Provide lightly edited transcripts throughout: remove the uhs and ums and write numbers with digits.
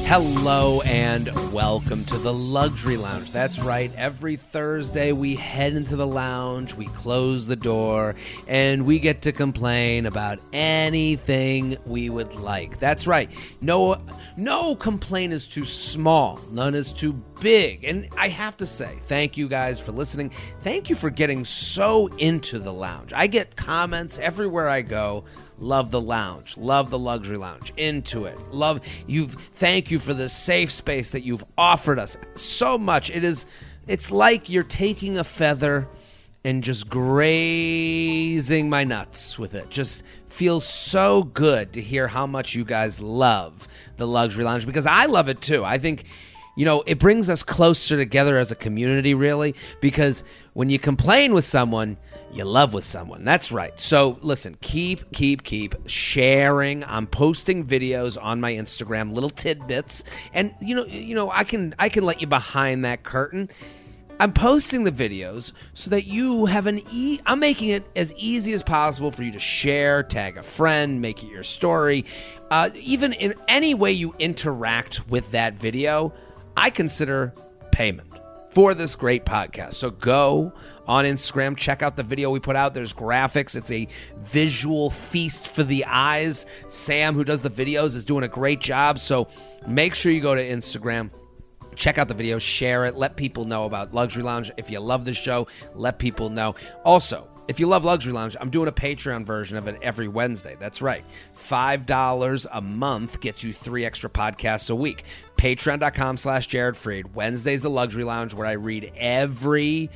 Hello and welcome to the Luxury Lounge. That's right. Every Thursday we head into the lounge, we close the door, and we get to complain about anything we would like. That's right. No complaint is too small. None is too big. And I have to say, thank you guys for listening. Thank you for getting so into the lounge. I get comments everywhere I go. Love the lounge. Love the Luxury Lounge. Into it. Love you. Thank you for the safe space that you've offered us so much. It's like you're taking a feather and just grazing my nuts with it. Just feels so good to hear how much you guys love the Luxury Lounge, because I love it too. I think, it brings us closer together as a community, really, because when you complain with someone, you love with someone. That's right. So listen, keep sharing. I'm posting videos on my Instagram, little tidbits, and I can let you behind that curtain. I'm posting the videos so that you have I'm making it as easy as possible for you to share, tag a friend, make it your story. Even in any way you interact with that video, I consider payment for this great podcast. So go on Instagram, check out the video we put out. There's graphics. It's a visual feast for the eyes. Sam, who does the videos, is doing a great job. So make sure you go to Instagram, check out the video, share it, let people know about Luxury Lounge. If you love the show, let people know. Also, if you love Luxury Lounge, I'm doing a Patreon version of it every Wednesday. That's right. $5 a month gets you 3 extra podcasts a week. Patreon.com/Jared Freid. Wednesday's the Luxury Lounge, where I read every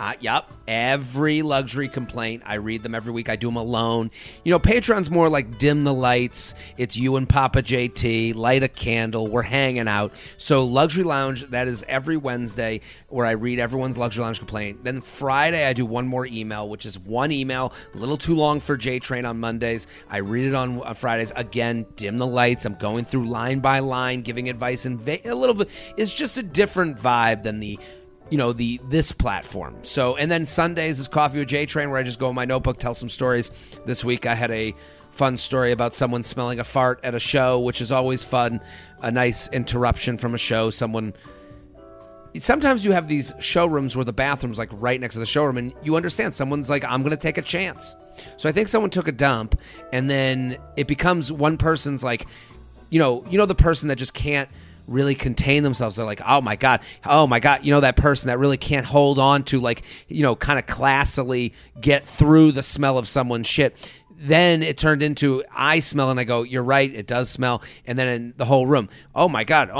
luxury complaint. I read them every week. I do them alone. Patreon's more like dim the lights. It's you and Papa JT. Light a candle. We're hanging out. So Luxury Lounge, that is every Wednesday, where I read everyone's Luxury Lounge complaint. Then Friday, I do one more email, which is one email, a little too long for J-Train on Mondays. I read it on Fridays. Again, dim the lights. I'm going through line by line, giving advice, and a little bit. It's just a different vibe than this platform. So, and then Sundays is Coffee with J-Train, where I just go in my notebook, tell some stories. This week I had a fun story about someone smelling a fart at a show, which is always fun. A nice interruption from a show. Sometimes you have these showrooms where the bathroom's like right next to the showroom, and you understand someone's like, I'm going to take a chance. So I think someone took a dump, and then it becomes one person's like, the person that just can't really contain themselves. They're like, oh my God, that person that really can't hold on to, kind of classily get through the smell of someone's shit. Then it turned into, I smell, and I go, you're right, it does smell. And then in the whole room, oh my God,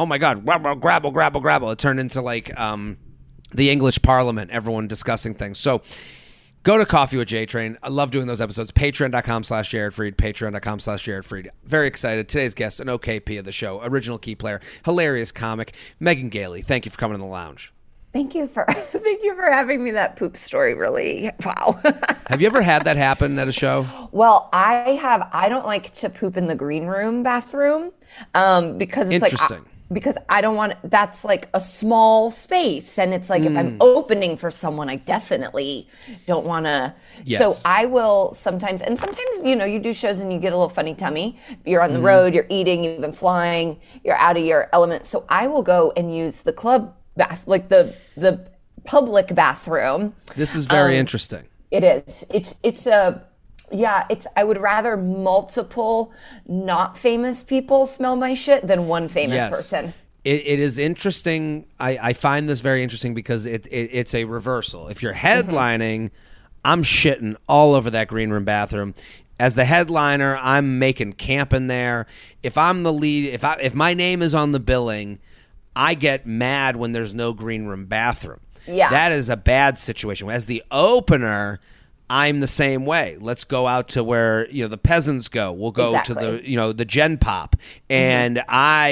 grabble. It turned into like the English Parliament, everyone discussing things. So go to Coffee with J-Train. I love doing those episodes. Patreon.com/Jared Freid. Patreon.com/Jared Freid. Very excited. Today's guest, an OKP of the show, original key player, hilarious comic, Megan Gailey. Thank you for coming in the lounge. Thank you for having me. That poop story, really, wow. Have you ever had that happen at a show? Well, I don't like to poop in the green room bathroom because it's interesting. Because I don't want, that's like a small space. And it's like, if I'm opening for someone, I definitely don't want to. Yes. So I will sometimes, you do shows and you get a little funny tummy. You're on the road, you're eating, you've been flying, you're out of your element. So I will go and use the club bath, like the public bathroom. This is very interesting. It is. I would rather multiple not famous people smell my shit than one famous person. It is interesting. I find this very interesting because it's a reversal. If you're headlining, I'm shitting all over that green room bathroom. As the headliner, I'm making camp in there. If I'm the lead, if my name is on the billing, I get mad when there's no green room bathroom. Yeah. That is a bad situation. As the opener, I'm the same way. Let's go out to where the peasants go. We'll go to the Gen Pop, and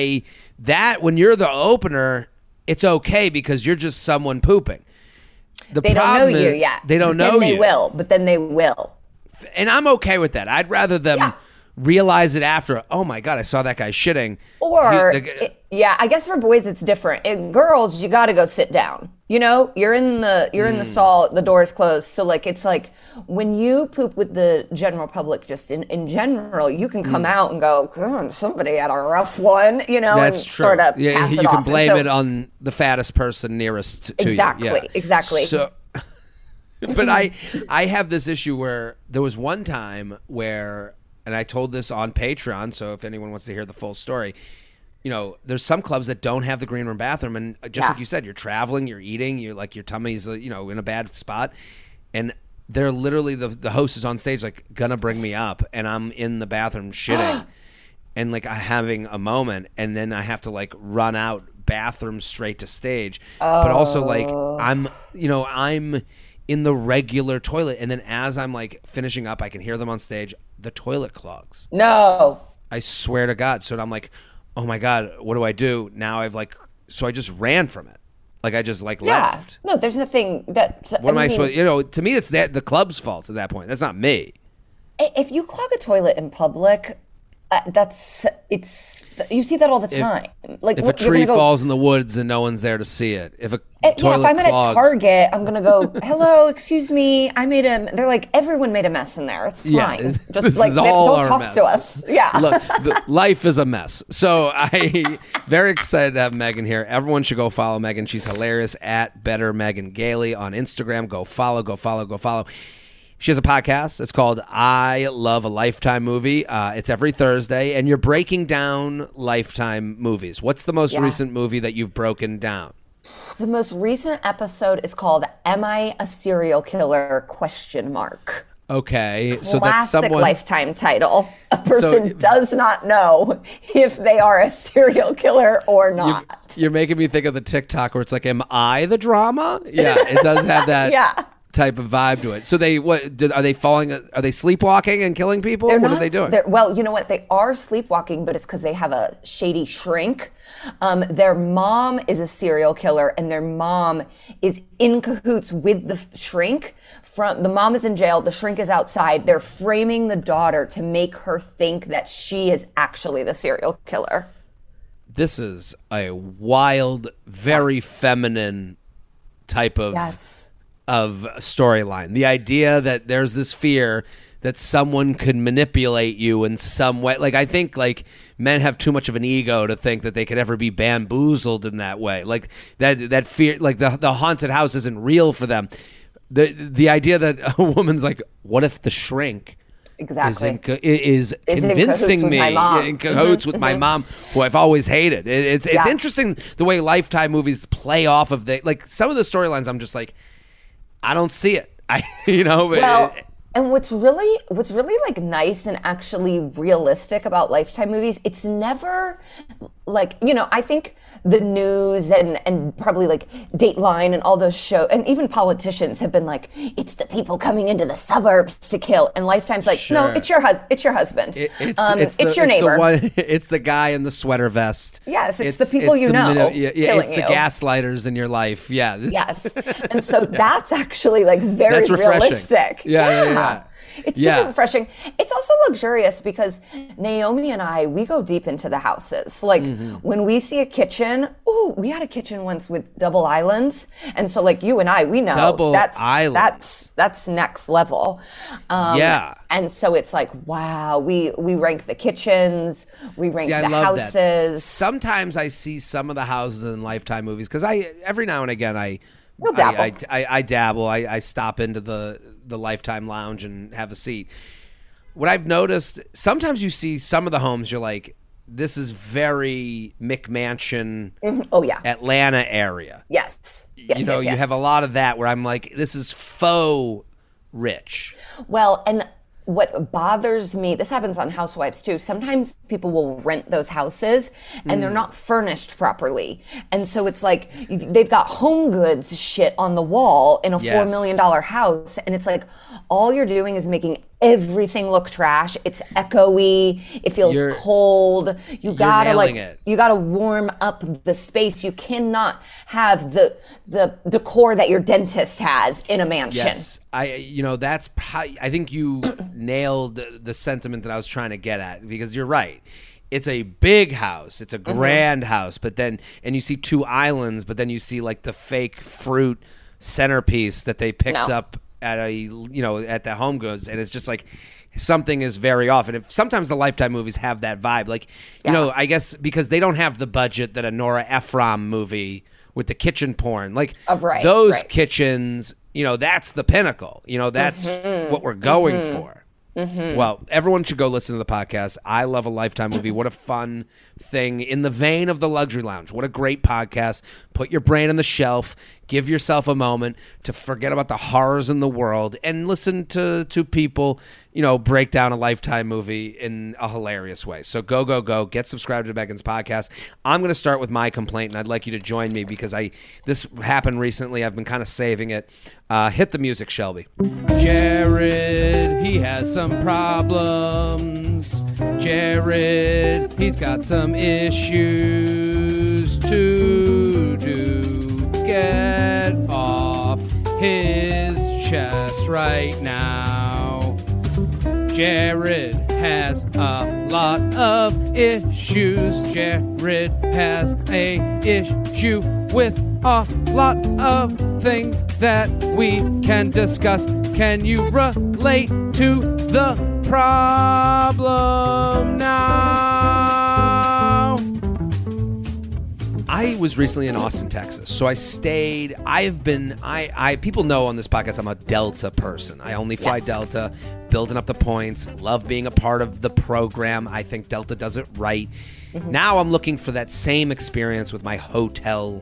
when you're the opener, it's okay because you're just someone pooping. They don't know you yet. They don't know you. But then they will. And I'm okay with that. I'd rather them realize it after. Oh my God, I saw that guy shitting. Or I guess for boys it's different. Girls, you got to go sit down. You know, you're in the stall, the door is closed. So like it's like when you poop with the general public, just in general, you can come out and go, "God, somebody had a rough one," you know, That's and true. sort of Yeah, pass you it can off. blame And it on the fattest person nearest to Exactly, you. Yeah. exactly. So, but I have this issue where there was one time where, and I told this on Patreon, so if anyone wants to hear the full story, you know, there's some clubs that don't have the green room bathroom, and just like you said, you're traveling, you're eating, you're like your tummy's you know, in a bad spot, and they're literally the host is on stage like gonna bring me up, and I'm in the bathroom shitting, and like I'm having a moment, and then I have to like run out bathroom straight to stage, but also like I'm in the regular toilet, and then as I'm like finishing up, I can hear them on stage. The toilet clogs. No. I swear to God. So I'm like, oh my God, what do I do now? So I just ran from it. Like I just like left. No, there's nothing that. What am I supposed? You know, to me, it's the club's fault at that point. That's not me. If you clog a toilet in public, you see that all the time. Like If a tree falls in the woods and no one's there to see it, if a toilet if I'm at clogs, a Target, I'm gonna go, "Hello, excuse me, I made a." They're like, "Everyone made a mess in there. It's fine. Just this like is all don't our talk mess. to us." Yeah. Look, life is a mess. So I very excited to have Megan here. Everyone should go follow Megan. She's hilarious at Better Megan Gailey on Instagram. Go follow. She has a podcast. It's called I Love a Lifetime Movie. It's every Thursday, and you're breaking down Lifetime movies. What's the most recent movie that you've broken down? The most recent episode is called "Am I a Serial Killer?" Question mark. Okay, so that's Classic someone. Lifetime title. A person does not know if they are a serial killer or not. You're making me think of the TikTok where it's like, "Am I the drama?" Yeah, it does have that. Yeah. Type of vibe to it. So are they falling? Are they sleepwalking and killing people? What are they doing? Well, you know what? They are sleepwalking, but it's because they have a shady shrink. Their mom is a serial killer, and their mom is in cahoots with the shrink. The mom is in jail. The shrink is outside. They're framing the daughter to make her think that she is actually the serial killer. This is a wild, very feminine type of. Yes. Of storyline. The idea that there's this fear that someone could manipulate you in some way. Like I think like men have too much of an ego to think that they could ever be bamboozled in that way. Like that fear, like the haunted house isn't real for them. The idea that a woman's like, what if the shrink exactly is convincing me in cahoots with my mom, who I've always hated. It's interesting the way Lifetime movies play off of like some of the storylines. I'm just like, I don't see it. Well, and what's really like nice and actually realistic about Lifetime movies, it's never like, I think the news and probably like Dateline and all those shows, and even politicians have been like, it's the people coming into the suburbs to kill. And Lifetime's like, no, it's your husband. It's your neighbor. It's the guy in the sweater vest. Yes, it's the people killing it's the you. gaslighters in your life. Yeah. Yes. And so that's actually like very realistic. Yeah. It's super refreshing. It's also luxurious because Naomi and I, we go deep into the houses. Like when we see a kitchen, we had a kitchen once with double islands. And so like you and I, we know that's next level. And so it's like, wow, we rank the kitchens, we rank the houses. That. Sometimes I see some of the houses in Lifetime movies because every now and again I dabble. I stop into the Lifetime lounge and have a seat. What I've noticed, sometimes you see some of the homes, you're like, this is very McMansion, Atlanta area. Yes. You have a lot of that where I'm like, this is faux rich. Well, and what bothers me, this happens on Housewives too, sometimes people will rent those houses and they're not furnished properly. And so it's like they've got Home Goods shit on the wall in a $4 million house. And it's like, all you're doing is making everything look trash. It's echoey. It feels cold. You gotta warm up the space. You cannot have the decor that your dentist has in a mansion. Yes, I think you nailed the sentiment that I was trying to get at, because you're right. it's a big house. It's a grand house, but then and you see two islands, but then you see like the fake fruit centerpiece that they picked up at at the Home Goods, and it's just like something is very off. And sometimes the Lifetime movies have that vibe, like I guess because they don't have the budget that a Nora Ephron movie with the kitchen porn, like those kitchens, that's the pinnacle. That's what we're going for. Well, everyone should go listen to the podcast. I love a Lifetime movie. What a fun thing. In the vein of the Luxury Lounge. What a great podcast. Put your brain on the shelf. Give yourself a moment to forget about the horrors in the world and listen to people, break down a Lifetime movie in a hilarious way. So go. Get subscribed to Megan's podcast. I'm going to start with my complaint, and I'd like you to join me because this happened recently. I've been kind of saving it. Hit the music, Shelby. Jared, he has some problems. Jared, he's got some issues to do. Get off his chest right now. Jared has a lot of issues. Jared has a issue with a lot of things that we can discuss. Can you relate to the problem now? I was recently in Austin, Texas, so I stayed. People know on this podcast I'm a Delta person. I only fly Delta, building up the points, love being a part of the program. I think Delta does it right. Now I'm looking for that same experience with my hotel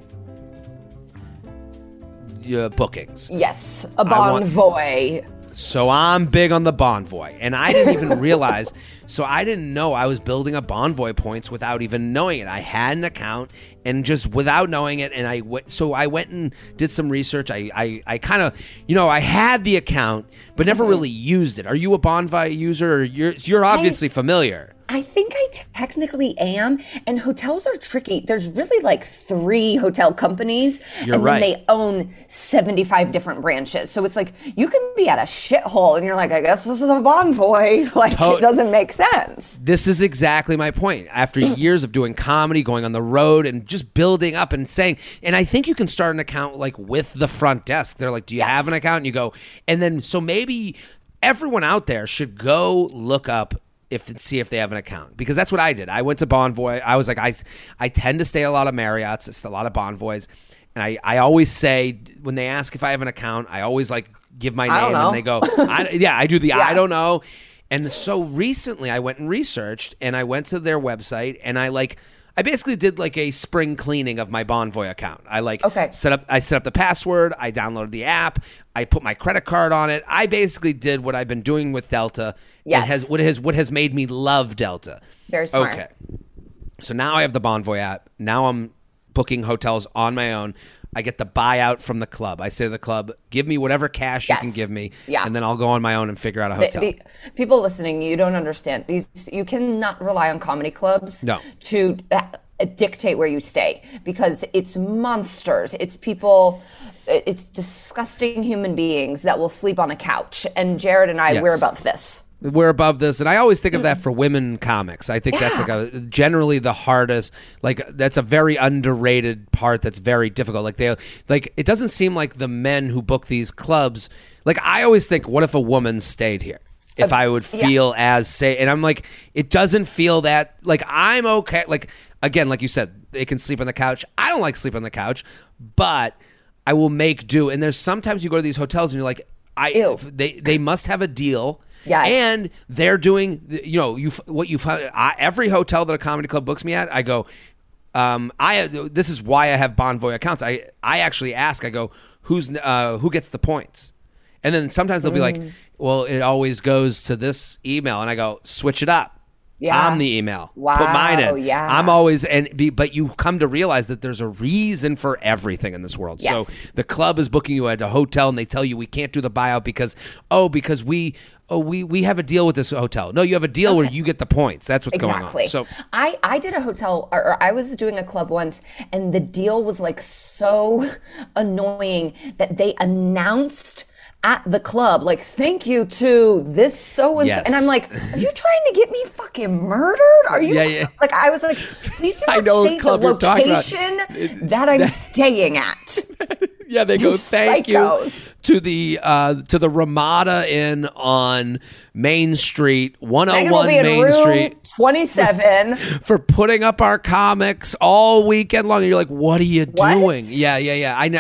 bookings. Yes, a Bonvoy. So I'm big on the Bonvoy, and I didn't even realize. So I didn't know I was building up Bonvoy points without even knowing it. I had an account, and just without knowing it, and I went and did some research. I kind of, I had the account, but never really used it. Are you a Bonvoy user? Or you're obviously familiar. I think I technically am, and hotels are tricky. There's really like 3 hotel companies, and then they own 75 different branches. So it's like you can be at a shithole, and you're like, I guess this is a Bonvoy. Like it doesn't make sense. This is exactly my point. After years of doing comedy, going on the road, and just building up and saying, and I think you can start an account like with the front desk. They're like, do you have an account? And you go, and then so maybe everyone out there should go look up see if they have an account, because that's what I did. I went to Bonvoy. I was like, I tend to stay at a lot of Marriott's. It's a lot of Bonvoys. And I always say, when they ask if I have an account, I always like give my name and they go, I do the I don't know. And so recently I went and researched, and I went to their website, and I basically did like a spring cleaning of my Bonvoy account. I set up the password. I downloaded the app. I put my credit card on it. I basically did what I've been doing with Delta. Yes. And what has made me love Delta. Very smart. Okay. So now I have the Bonvoy app. Now I'm booking hotels on my own. I get the buyout from the club. I say to the club, give me whatever cash you can give me, and then I'll go on my own and figure out a hotel. People listening, you don't understand. You cannot rely on comedy clubs to dictate where you stay, because it's monsters. It's people, it's disgusting human beings that will sleep on a couch. And Jared and I, we're above this. We're above this, and I always think of that for women comics. I think that's generally the hardest. Like that's a very underrated part. That's very difficult. It doesn't seem like the men who book these clubs. Like I always think, what if a woman stayed here? If I would feel as safe, and I'm like, it doesn't feel that. Like I'm okay. Like again, like you said, they can sleep on the couch. I don't like sleep on the couch, but I will make do. And there's sometimes you go to these hotels and you're like, they must have a deal. Yes. And they're doing, what you find. Every hotel that a comedy club books me at, I go, this is why I have Bonvoy accounts. I actually ask, I go, who gets the points? And then sometimes they'll be like, well, it always goes to this email. And I go, switch it up. Yeah. I'm the email. Wow. Put mine in. Yeah. I'm always, but you come to realize that there's a reason for everything in this world. Yes. So the club is booking you at a hotel and they tell you we can't do the buyout because we have a deal with this hotel. No, you have a deal where you get the points. That's what's going on. So I did a hotel, or I was doing a club once, and the deal was like so annoying that they announced at the club, like, thank you to this so-and-so. Yes. And I'm like, are you trying to get me fucking murdered? Are you? Yeah. Like, I was like, please do I not know what say the club you're talking about. location that I'm staying at. Yeah, they go, thank Psychos. you to the Ramada Inn on Main Street, Megan will 101 be in Main room Street, 27. for putting up our comics all weekend long. And you're like, what are you doing? Yeah. I know.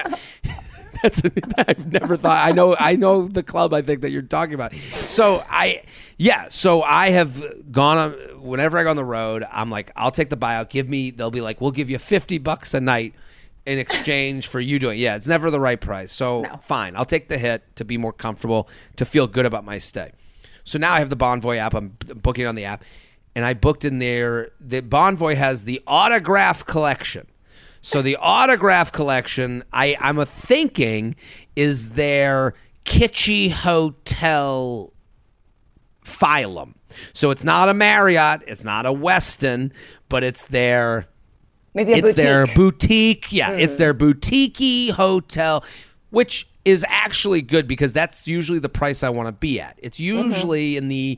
I've never thought. I know the club. I think that you're talking about. So I have gone on. Whenever I go on the road, I'm like, I'll take the buyout. They'll be like, we'll give you $50 a night in exchange for you doing. Yeah, it's never the right price. So fine, I'll take the hit to be more comfortable, to feel good about my stay. So now I have the Bonvoy app. I'm booking on the app, and I booked in there. The Bonvoy has the autograph collection. So the autograph collection, I'm thinking, is their kitschy hotel phylum. So it's not a Marriott, it's not a Westin, but it's their their boutique. Yeah, it's their boutique-y hotel, which is actually good because that's usually the price I want to be at. It's usually in the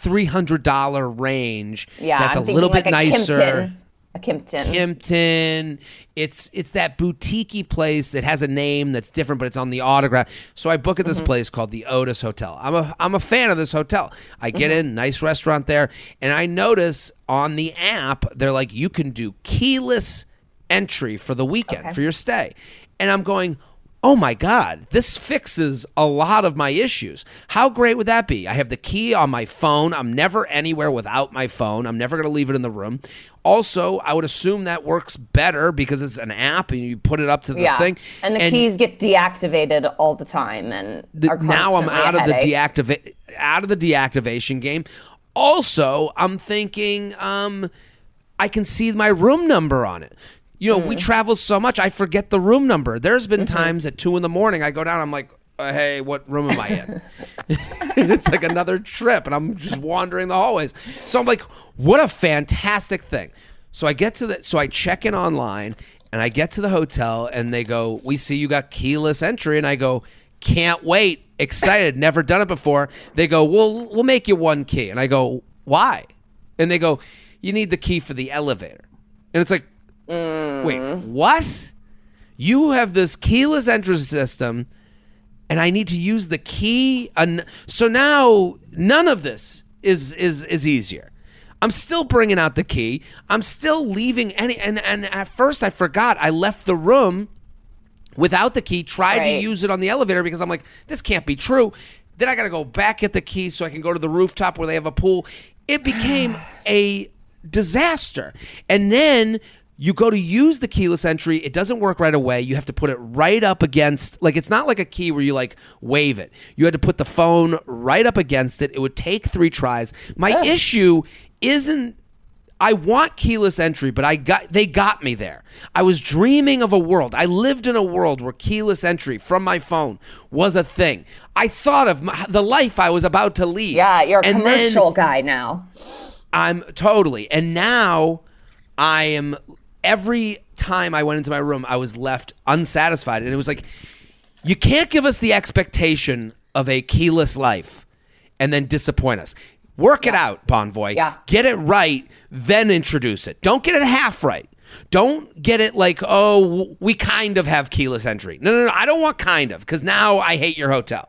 $300 range. Yeah, that's I'm a little bit like nicer. A Kimpton. Kimpton. It's that boutique-y place that has a name that's different, but it's on the autograph. So I book at this place called the Otis Hotel. I'm a fan of this hotel. I get in, nice restaurant there, and I notice on the app they're like, you can do keyless entry for the weekend for your stay, and I'm going, oh my God, this fixes a lot of my issues. How great would that be? I have the key on my phone. I'm never anywhere without my phone. I'm never going to leave it in the room. Also, I would assume that works better because it's an app and you put it up to the thing. And the keys get deactivated all the time, and now I'm out of the deactivation game. Also, I'm thinking I can see my room number on it. You know, we travel so much, I forget the room number. There's been times at 2 a.m, I go down, I'm like, hey, what room am I in? It's like another trip, and I'm just wandering the hallways. So I'm like, what a fantastic thing. So I check in online, and I get to the hotel, and they go, we see you got keyless entry, and I go, can't wait, excited, never done it before. They go, we'll make you one key, and I go, why? And they go, you need the key for the elevator. And it's like, wait, what? You have this keyless entry system, and I need to use the key. So now none of this is easier. I'm still bringing out the key. I'm still leaving and at first I forgot. I left the room without the key, tried to use it on the elevator because I'm like, this can't be true. Then I got to go back at the key so I can go to the rooftop where they have a pool. It became a disaster. And then you go to use the keyless entry. It doesn't work right away. You have to put it right up against, like, it's not like a key where you like wave it. You had to put the phone right up against it. It would take 3 tries. My issue isn't, I want keyless entry, but they got me there. I was dreaming of a world. I lived in a world where keyless entry from my phone was a thing. I thought of the life I was about to lead. Yeah, you're a commercial guy now. I'm totally. And now I am, every time I went into my room, I was left unsatisfied. And it was like, you can't give us the expectation of a keyless life and then disappoint us. Work it out, Bonvoy. Yeah. Get it right, then introduce it. Don't get it half right. Don't get it like, oh, we kind of have keyless entry. No. I don't want kind of, because now I hate your hotel.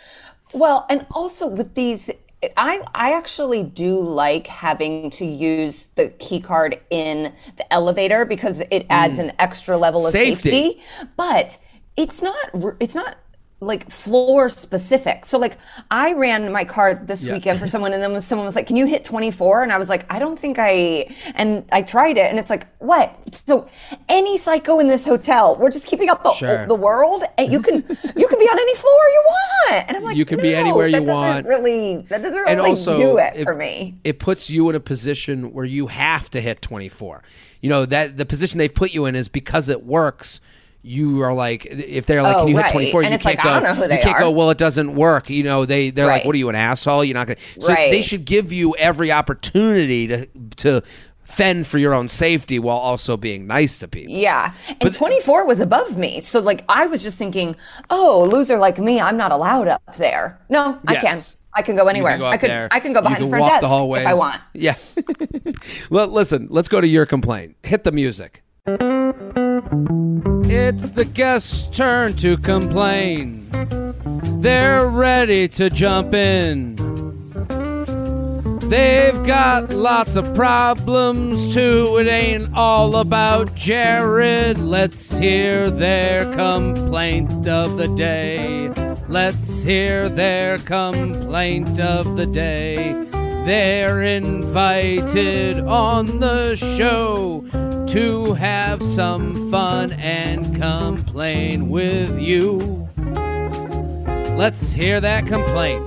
Well, and also with these, I actually do like having to use the key card in the elevator because it adds an extra level of safety. But it's not like floor specific. So like I ran my card this weekend for someone, and then someone was like, can you hit 24? And I was like, I don't think and I tried it, and it's like, what? So any psycho in this hotel, we're just keeping up the world, and you can be on any floor you want. And I'm like, you can be anywhere you want. That doesn't really also, do it for me. It puts you in a position where you have to hit 24. You know, that the position they've put you in is because it works. You are like, if they're like, can you hit 24? And you can't go. I don't know who they are. You can't go, well, it doesn't work. You know, they're like, what are you, an asshole? You're not going to. So they should give you every opportunity to fend for your own safety while also being nice to people. Yeah. And 24 was above me. So like I was just thinking, oh, a loser like me, I'm not allowed up there. No, I can. I can go anywhere. I can go behind the front desk if I want. Yeah. Well, listen, let's go to your complaint. Hit the music. It's the guest's turn to complain. They're ready to jump in. They've got lots of problems too. It ain't all about Jared. Let's hear their complaint of the day. Let's hear their complaint of the day. They're invited on the show to have some fun and complain with you. Let's hear that complaint.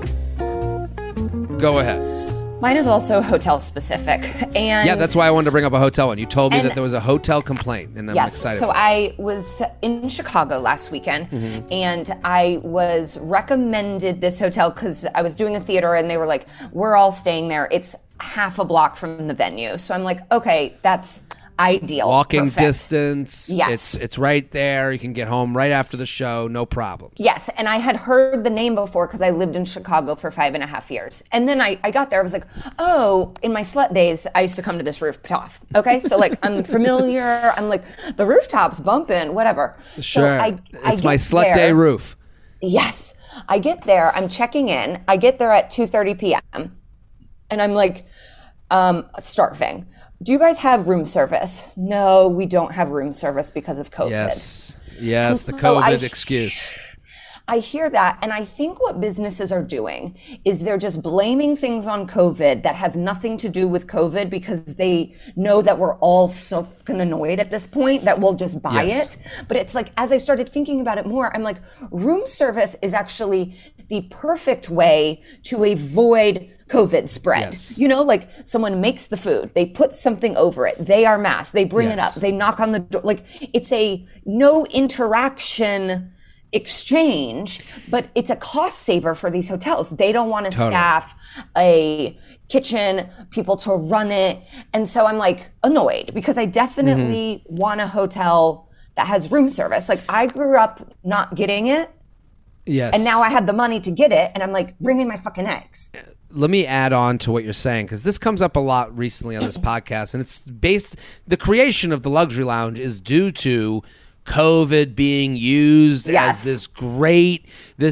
Go ahead. Mine is also hotel specific. And yeah, that's why I wanted to bring up a hotel one. You told me that there was a hotel complaint, and I'm excited. So I was in Chicago last weekend, and I was recommended this hotel because I was doing a theater, and they were like, we're all staying there. It's half a block from the venue. So I'm like, okay, that's ideal. Walking distance. Yes. It's right there. You can get home right after the show. No problems. Yes. And I had heard the name before because I lived in Chicago for 5.5 years. And then I got there. I was like, oh, in my slut days, I used to come to this rooftop. Okay. So like, I'm familiar. I'm like, the rooftop's bumping, whatever. Sure. So it's my slut day roof. Yes. I get there. I'm checking in. I get there at 2:30 p.m. And I'm like, starving. Do you guys have room service? No, we don't have room service because of COVID. Yes, the COVID excuse. I hear that, and I think what businesses are doing is they're just blaming things on COVID that have nothing to do with COVID because they know that we're all so fucking annoyed at this point that we'll just buy it. But it's like, as I started thinking about it more, I'm like, room service is actually the perfect way to avoid COVID spread. Yes. You know, like someone makes the food, they put something over it, they are masked, they bring it up, they knock on the door. Like it's a no interaction exchange, but it's a cost saver for these hotels. They don't want to staff a kitchen, people to run it. And so I'm like annoyed because I definitely want a hotel that has room service. Like I grew up not getting it. Yes. And now I had the money to get it. And I'm like, bring me my fucking eggs. Let me add on to what you're saying, because this comes up a lot recently on this podcast, and it's the creation of the Luxury Lounge is due to COVID being used as this great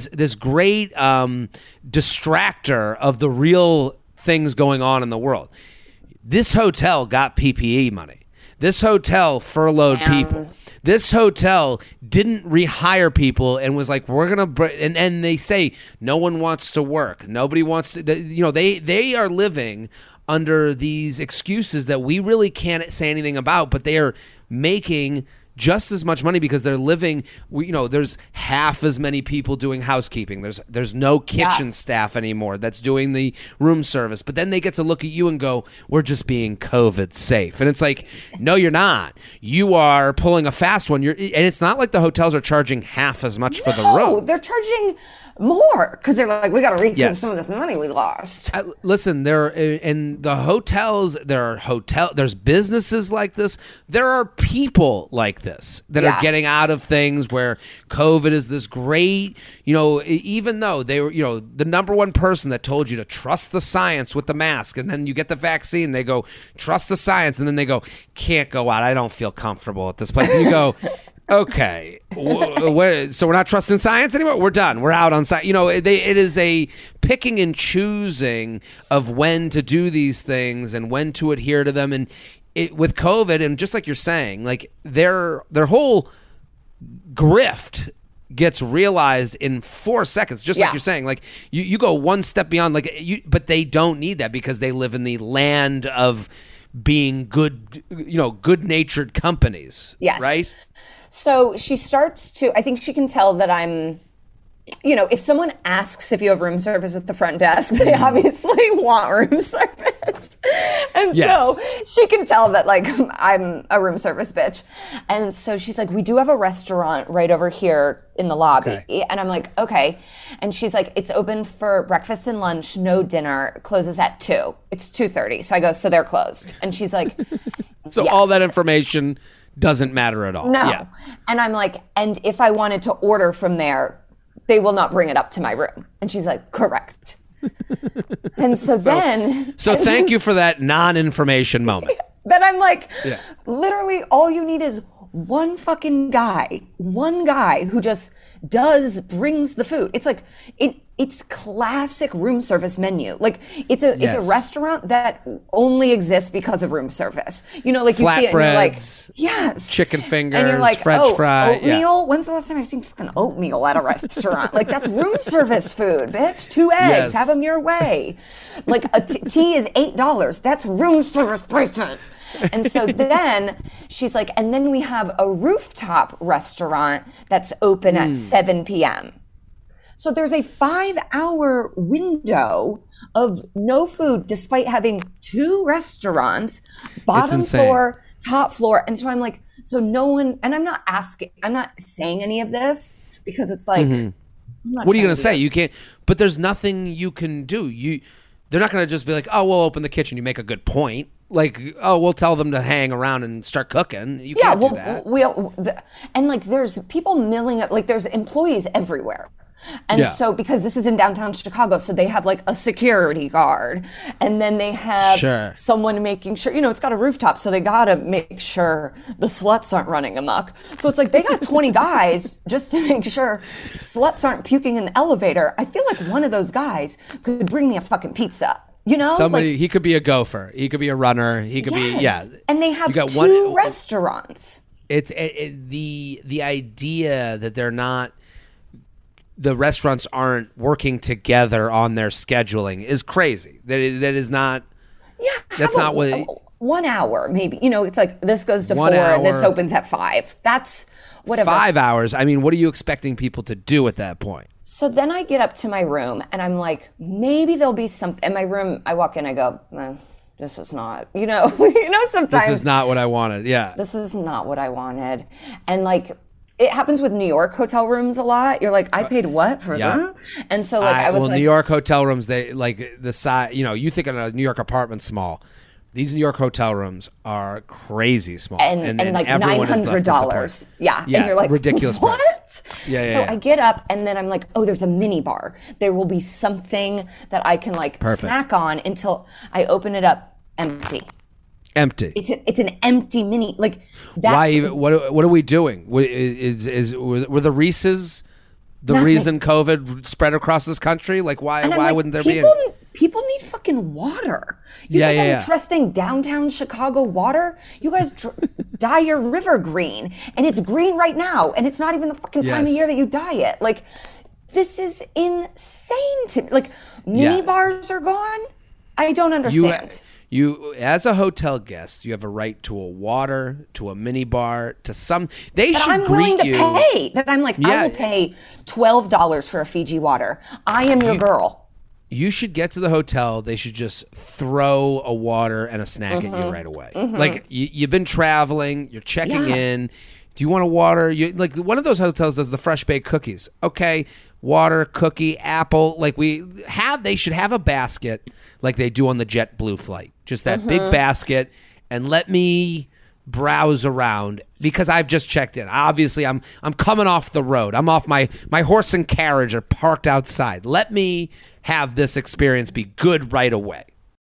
distractor of the real things going on in the world. This hotel got PPE money. This hotel furloughed people. This hotel didn't rehire people and was like, we're going to, and they say no one wants to work. Nobody wants to, they are living under these excuses that we really can't say anything about, but they are making just as much money because they're living, there's half as many people doing housekeeping. There's no kitchen staff anymore that's doing the room service. But then they get to look at you and go, we're just being COVID safe. And it's like, no, you're not. You are pulling a fast one. And it's not like the hotels are charging half as much for the room. No, they're charging more because they're like, we got to recoup some of the money we lost. Listen, in the hotels, there's businesses like this. There are people like this that are getting out of things where COVID is this great, even though they were, the number one person that told you to trust the science with the mask, and then you get the vaccine, they go, trust the science, and then they go, can't go out. I don't feel comfortable at this place. And you go, okay, so we're not trusting science anymore? We're done. We're out on science. It is a picking and choosing of when to do these things and when to adhere to them. And with COVID, and just like you're saying, like their whole grift gets realized in 4 seconds, just like you're saying. Like you go one step beyond, but they don't need that because they live in the land of being good-natured companies. Yes. Right? So she starts to, I think she can tell that I'm, if someone asks if you have room service at the front desk, they obviously want room service. And so she can tell that like I'm a room service bitch. And so she's like, we do have a restaurant right over here in the lobby. Okay. And I'm like, okay. And she's like, it's open for breakfast and lunch, no dinner, closes at 2. It's 2:30. So I go, so they're closed. And she's like, so all that information doesn't matter at all. No. Yeah. And I'm like, and if I wanted to order from there, they will not bring it up to my room. And she's like, correct. And so then... So thank you for that non-information moment. Then I'm like, literally all you need is one guy who just brings the food. It's like, it's classic room service menu. Like it's a restaurant that only exists because of room service. You know, like you see it and you're like, yes. Chicken fingers, and you're like, French fry. Oatmeal? Yeah. When's the last time I've seen fucking oatmeal at a restaurant? Like that's room service food, bitch. 2 eggs, have them your way. Like a tea is $8. That's room service prices. And so then she's like, and then we have a rooftop restaurant that's open at 7 p.m. So there's a 5-hour window of no food despite having 2 restaurants, bottom floor, top floor. And so I'm like, so no one, and I'm not saying any of this because it's like, what are you going to say? You can't, but there's nothing you can do. They're not going to just be like, oh, we'll open the kitchen. You make a good point. Like, oh, we'll tell them to hang around and start cooking. You can't do that. And like, there's people milling up, like there's employees everywhere. And so because this is in downtown Chicago, so they have like a security guard and then they have someone making sure, it's got a rooftop. So they got to make sure the sluts aren't running amok. So it's like they got 20 guys just to make sure sluts aren't puking in the elevator. I feel like one of those guys could bring me a fucking pizza. Somebody, like, he could be a gopher. He could be a runner. He could be, And they have 2 restaurants. It's the idea that they're not, the restaurants aren't working together on their scheduling is crazy. That is not. Yeah, that's not what. 1 hour, maybe. It's like this goes to 4 and this opens at 5. That's whatever. 5 hours. I mean, what are you expecting people to do at that point? So then I get up to my room and I'm like, maybe there'll be something. In my room, I walk in, I go, this is not, sometimes. This is not what I wanted. Yeah. This is not what I wanted. And like, it happens with New York hotel rooms a lot. You're like, I paid what for them? And so like, I was like. New York hotel rooms, they like the size, you think of a New York apartment small. These New York hotel rooms are crazy small. And like $900. Yeah. And you're like, ridiculous what? Price. So I get up and then I'm like, oh, there's a mini bar. There will be something that I can like snack on until I open it up empty. It's an empty mini. Like that's why even, what are we doing? Were the Reese's the reason COVID spread across this country? Like why like, wouldn't there be people need fucking water. You think I'm trusting downtown Chicago water? You guys dye your river green, and it's green right now, and it's not even the fucking time of year that you dye it. Like, this is insane to me. Like, mini bars are gone? I don't understand. You, as a hotel guest, you have a right to a water, to a mini bar, to some. They should I'm willing to pay. That I'm like, I will pay $12 for a Fiji water. I am your girl. You should get to the hotel. They should just throw a water and a snack at you right away. Like you've been traveling, you're checking in. Do you want a water? Like one of those hotels does the fresh baked cookies. Okay, water, cookie, apple. Like they should have a basket like they do on the JetBlue flight. Just that big basket, and let me browse around because I've just checked in. Obviously, I'm coming off the road. I'm off my horse and carriage are parked outside. Let me have this experience be good right away.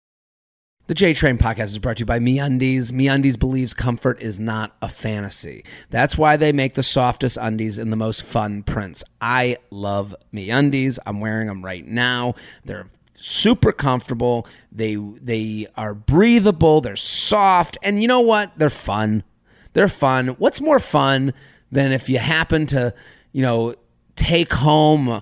The J-Train podcast is brought to you by MeUndies. MeUndies believes comfort is not a fantasy. That's why they make the softest undies in the most fun prints. I love MeUndies. I'm wearing them right now. They're super comfortable. They are breathable. They're soft. And you know what? They're fun. They're fun. What's more fun than if you happen to, take home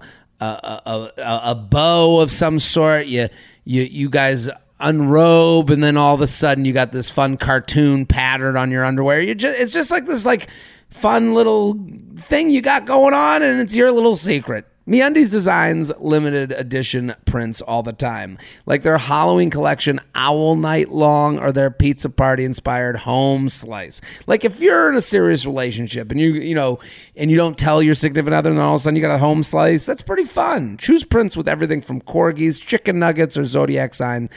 a bow of some sort? You guys unrobe, and then all of a sudden you got this fun cartoon pattern on your underwear. It's just like this like fun little thing you got going on, and it's your little secret. MeUndies designs limited edition prints all the time, like their Halloween collection Owl Night Long or their pizza party inspired Home Slice. Like if you're in a serious relationship and you don't tell your significant other and then all of a sudden you got a home slice, that's pretty fun. Choose prints with everything from corgis, chicken nuggets, or zodiac sign,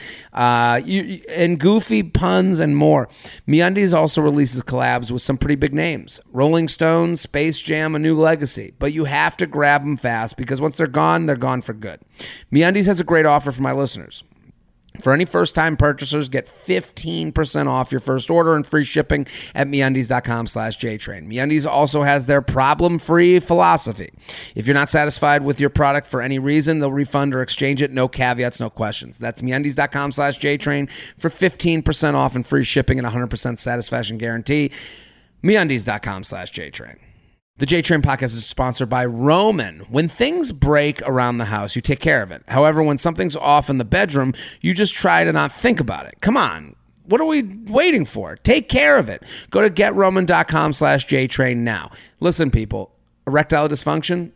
and goofy puns and more. MeUndies also releases collabs with some pretty big names: Rolling Stones, Space Jam, A New Legacy. But you have to grab them fast, because once they're gone for good. MeUndies has a great offer for my listeners. For any first-time purchasers, get 15% off your first order and free shipping at MeUndies.com/JTrain. MeUndies also has their problem-free philosophy. If you're not satisfied with your product for any reason, they'll refund or exchange it. No caveats, no questions. That's MeUndies.com/JTrain for 15% off and free shipping and 100% satisfaction guarantee. MeUndies.com/JTrain. The J-Train podcast is sponsored by Roman. When things break around the house, you take care of it. However, when something's off in the bedroom, you just try to not think about it. Come on. What are we waiting for? Take care of it. Go to GetRoman.com/JTrain now. Listen, people, erectile dysfunction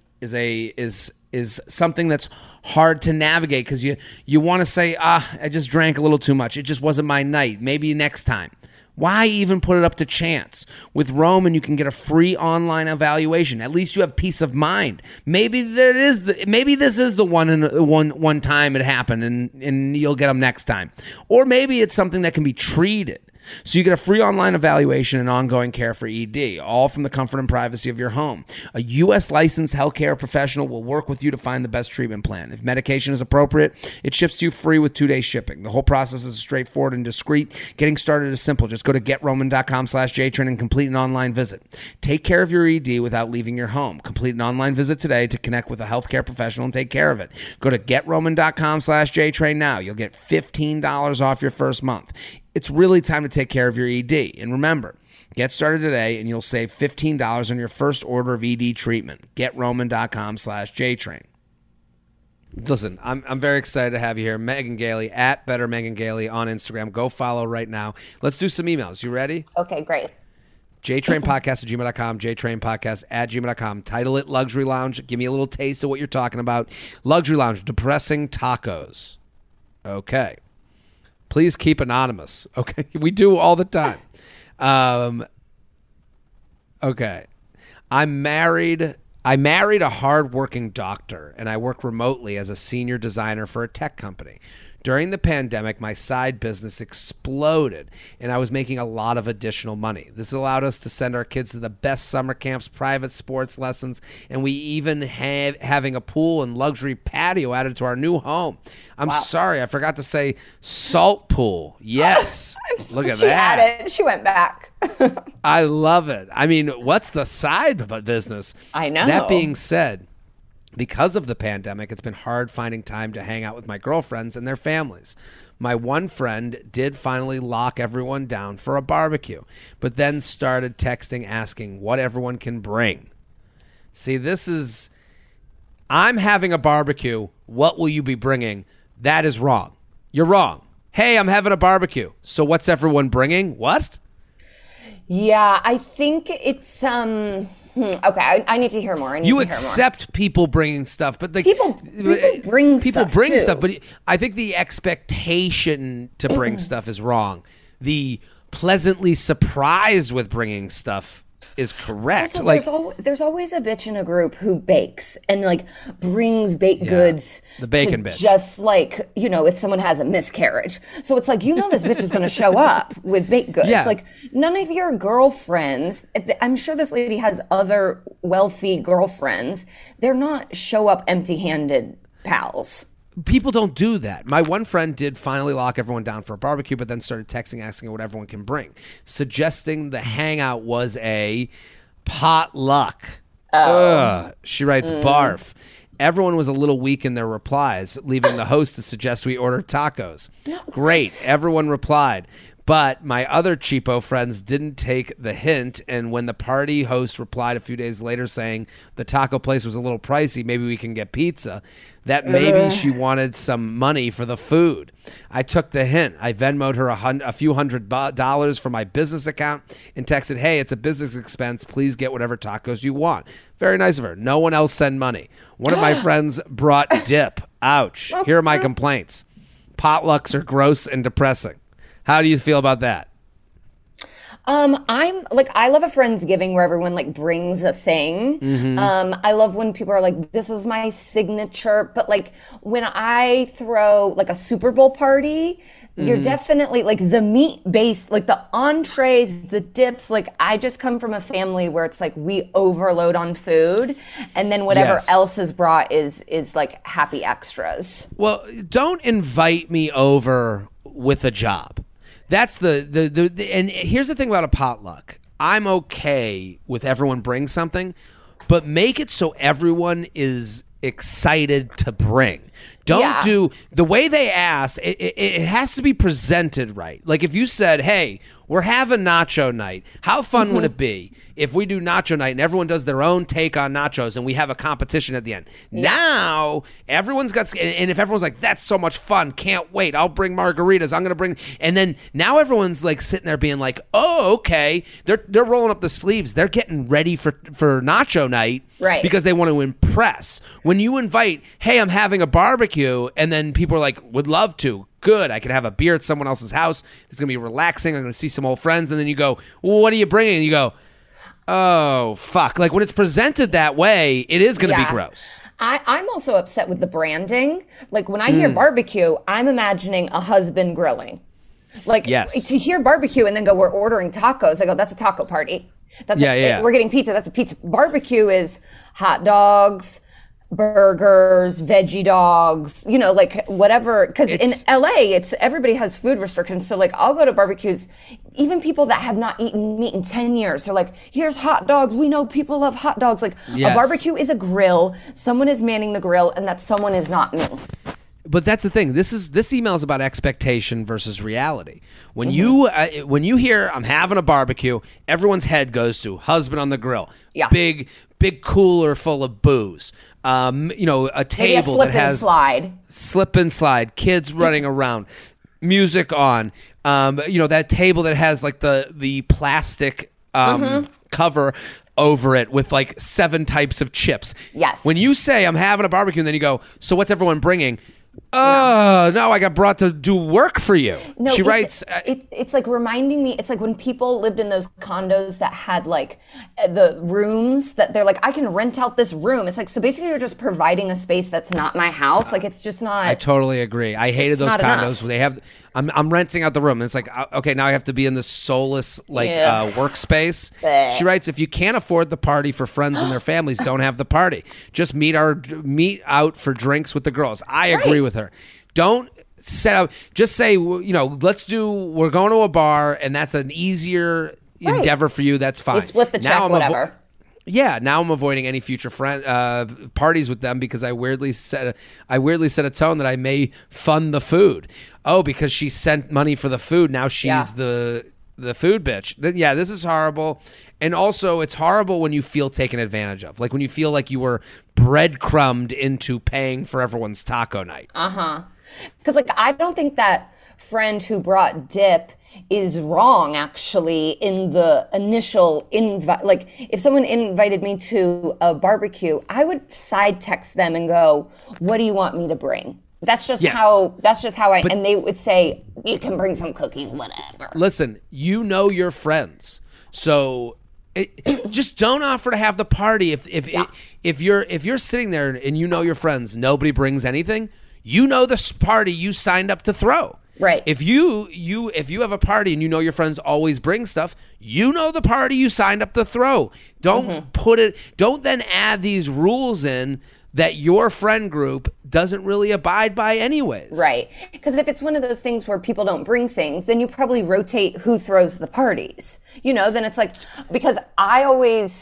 is something that's hard to navigate because you want to say, I just drank a little too much. It just wasn't my night. Maybe next time. Why even put it up to chance? With Roman, you can get a free online evaluation. At least you have peace of mind. Maybe this is the one time it happened, and you'll get them next time. Or maybe it's something that can be treated. So you get a free online evaluation and ongoing care for ED, all from the comfort and privacy of your home. A U.S. licensed healthcare professional will work with you to find the best treatment plan. If medication is appropriate, it ships to you free with 2-day shipping. The whole process is straightforward and discreet. Getting started is simple. Just go to GetRoman.com/JTrain and complete an online visit. Take care of your ED without leaving your home. Complete an online visit today to connect with a healthcare professional and take care of it. Go to GetRoman.com/JTrain now. You'll get $15 off your first month. It's really time to take care of your ED. And remember, get started today and you'll save $15 on your first order of ED treatment. GetRoman.com/JTrain. Listen, I'm very excited to have you here. Megan Gailey, at Better Megan Gailey on Instagram. Go follow right now. Let's do some emails. You ready? Okay, great. JTrainPodcast@gmail.com, JTrainPodcast@gmail.com. Title it Luxury Lounge. Give me a little taste of what you're talking about. Luxury Lounge, depressing tacos. Okay. Please keep anonymous. Okay. We do all the time. Okay. I married a hardworking doctor, and I work remotely as a senior designer for a tech company. During the pandemic, my side business exploded, and I was making a lot of additional money. This allowed us to send our kids to the best summer camps, private sports lessons, and we even having a pool and luxury patio added to our new home. I'm sorry, I forgot to say salt pool. Yes. Look at that. She went back. I love it. I mean, what's the side business? I know. That being said, because of the pandemic, it's been hard finding time to hang out with my girlfriends and their families. My one friend did finally lock everyone down for a barbecue, but then started texting asking what everyone can bring. See, I'm having a barbecue. What will you be bringing? That is wrong. You're wrong. Hey, I'm having a barbecue. So what's everyone bringing? What? Yeah, I think it's okay, I need to hear more. You accept people bringing stuff, but people bring stuff, but I think the expectation to bring stuff is wrong. The pleasantly surprised with bringing stuff is correct. Also, there's always a bitch in a group who bakes and brings baked goods. The bacon bitch. Just if someone has a miscarriage. So it's this bitch is going to show up with baked goods. Yeah. None of your girlfriends, I'm sure this lady has other wealthy girlfriends. They're not show up empty-handed pals. People don't do that. My one friend did finally lock everyone down for a barbecue, but then started texting asking what everyone can bring, suggesting the hangout was a potluck. She writes, barf. Everyone was a little weak in their replies, leaving the host to suggest we order tacos. Great. Everyone replied. But my other cheapo friends didn't take the hint, and when the party host replied a few days later saying the taco place was a little pricey, maybe we can get pizza, that maybe she wanted some money for the food. I took the hint. I Venmoed her a few $100 from my business account and texted, hey, it's a business expense. Please get whatever tacos you want. Very nice of her. No one else send money. One of my friends brought dip. Ouch. Here are my complaints. Potlucks are gross and depressing. How do you feel about that? I'm like, I love a Friendsgiving where everyone like brings a thing. I love when people are like, this is my signature. But like when I throw like a Super Bowl party, you're definitely like the meat based, like the entrees, the dips. Like I just come from a family where it's like we overload on food, and then whatever else is brought is like happy extras. Well, don't invite me over with a job. That's the and here's the thing about a potluck. I'm okay with everyone bring something, but make it so everyone is excited to bring. Don't do the way they ask. It has to be presented right. Like if you said, hey, we're having nacho night. How fun would it be if we do nacho night and everyone does their own take on nachos and we have a competition at the end? Now everyone's got, and if everyone's like, that's so much fun, can't wait, I'll bring margaritas, I'm gonna bring, and then now everyone's like sitting there being like, oh, okay, they're rolling up the sleeves, they're getting ready for nacho night, right? Because they want to impress. When you invite, hey, I'm having a barbecue, and then people are like, would love to. Good, I can have a beer at someone else's house. It's going to be relaxing. I'm going to see some old friends. And then you go, well, what are you bringing? And you go, oh, fuck. Like when it's presented that way, it is going to be gross. I'm also upset with the branding. Like when I hear barbecue, I'm imagining a husband grilling. Like to hear barbecue and then go, we're ordering tacos. I go, that's a taco party. That's we're getting pizza. That's a pizza. Barbecue is hot dogs, burgers, veggie dogs, you know, like whatever. Because in LA, it's everybody has food restrictions. So like I'll go to barbecues, even people that have not eaten meat in 10 years. So like, here's hot dogs. We know people love hot dogs. Like a barbecue is a grill. Someone is manning the grill, and that someone is not me. But that's the thing. This email is about expectation versus reality. When you hear I'm having a barbecue, everyone's head goes to husband on the grill. Yeah. Big cooler full of booze. You know, a table that has slip and slide, kids running around, music on. You know, that table that has like the plastic cover over it with like 7 types of chips. Yes. When you say I'm having a barbecue, and then you go, so what's everyone bringing? Oh, no, I got brought to do work for you. No, she writes. It's like reminding me, it's like when people lived in those condos that had like the rooms that they're like, I can rent out this room. It's like, so basically you're just providing a space that's not my house. Like it's just not. I totally agree. I hated those condos where they have, I'm renting out the room. And it's like, okay, now I have to be in this soulless like workspace. She writes, if you can't afford the party for friends and their families, don't have the party. Just meet out for drinks with the girls. I agree with her. Don't set up, just say, you know, we're going to a bar and that's an easier endeavor for you. That's fine. You split the check, whatever. Now I'm avoiding any future parties with them because I weirdly set a tone that I may fund the food. Oh, because she sent money for the food. Now she's the food bitch. This is horrible. And also, it's horrible when you feel taken advantage of. Like when you feel like you were breadcrumbed into paying for everyone's taco night. Because like I don't think that friend who brought dip is wrong actually in the initial invite. Like if someone invited me to a barbecue, I would side text them and go, what do you want me to bring? That's just how and they would say, you can bring some cookies, whatever. Listen, you know your friends. So just don't offer to have the party if you're sitting there and you know your friends, nobody brings anything, you know this party you signed up to throw. Right. If you have a party and you know your friends always bring stuff, you know the party you signed up to throw. Don't don't then add these rules in that your friend group doesn't really abide by anyways. Right. Because if it's one of those things where people don't bring things, then you probably rotate who throws the parties. You know, then it's like, because I always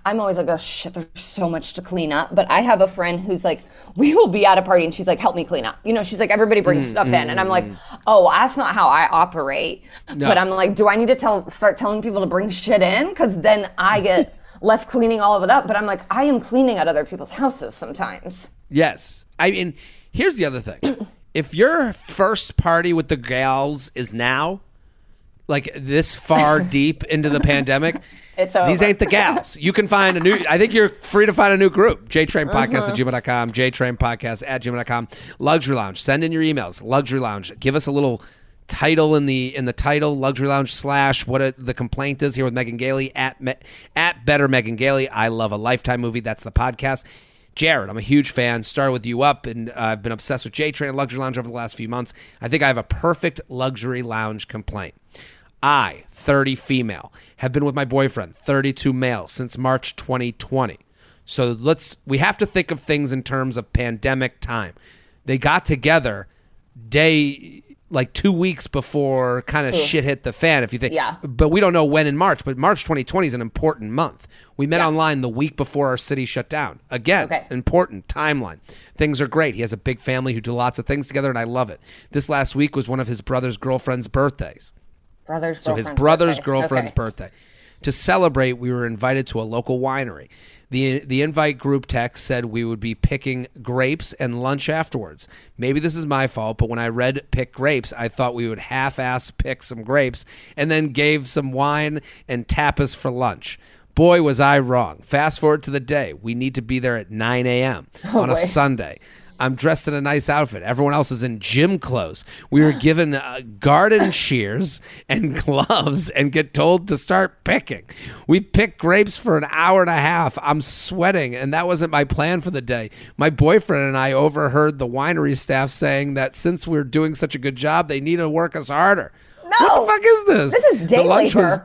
I'm always like, oh shit, there's so much to clean up. But I have a friend who's like, we will be at a party and she's like, help me clean up. You know, she's like, everybody brings stuff in. And I'm like, oh, that's not how I operate. No. But I'm like, do I need to start telling people to bring shit in? Because then I get left cleaning all of it up. But I'm like, I am cleaning at other people's houses sometimes. Yes. I mean, here's the other thing. If your first party with the gals is now, like this far deep into the pandemic, it's over. These ain't the gals. You can find a new, I think you're free to find a new group. JTrainPodcast@gmail.com, JTrainPodcast@gmail.com. Luxury Lounge. Send in your emails. Luxury Lounge. Give us a little title in the title, Luxury Lounge / what the complaint is here with Megan Gailey at Better Megan Gailey. I Love a Lifetime Movie. That's the podcast. Jared, I'm a huge fan. Started with you up, and I've been obsessed with JTrain and Luxury Lounge over the last few months. I think I have a perfect Luxury Lounge complaint. I, 30 female, have been with my boyfriend, 32 male, since March 2020. So we have to think of things in terms of pandemic time. They got together like 2 weeks before kind of shit hit the fan, if you think. Yeah. But we don't know when in March, but March 2020 is an important month. We met online the week before our city shut down. Again, important timeline. Things are great. He has a big family who do lots of things together, and I love it. This last week was one of his brother's girlfriend's birthdays. His brother's girlfriend's birthday. To celebrate, we were invited to a local winery. The invite group text said we would be picking grapes and lunch afterwards. Maybe this is my fault, but when I read pick grapes, I thought we would half-ass pick some grapes and then gave some wine and tapas for lunch. Boy, was I wrong. Fast forward to the day. We need to be there at 9 a.m. on a Sunday. I'm dressed in a nice outfit. Everyone else is in gym clothes. We were given garden shears and gloves and get told to start picking. We picked grapes for an hour and a half. I'm sweating, and that wasn't my plan for the day. My boyfriend and I overheard the winery staff saying that since we're doing such a good job, they need to work us harder. No. What the fuck is this? This is day labor.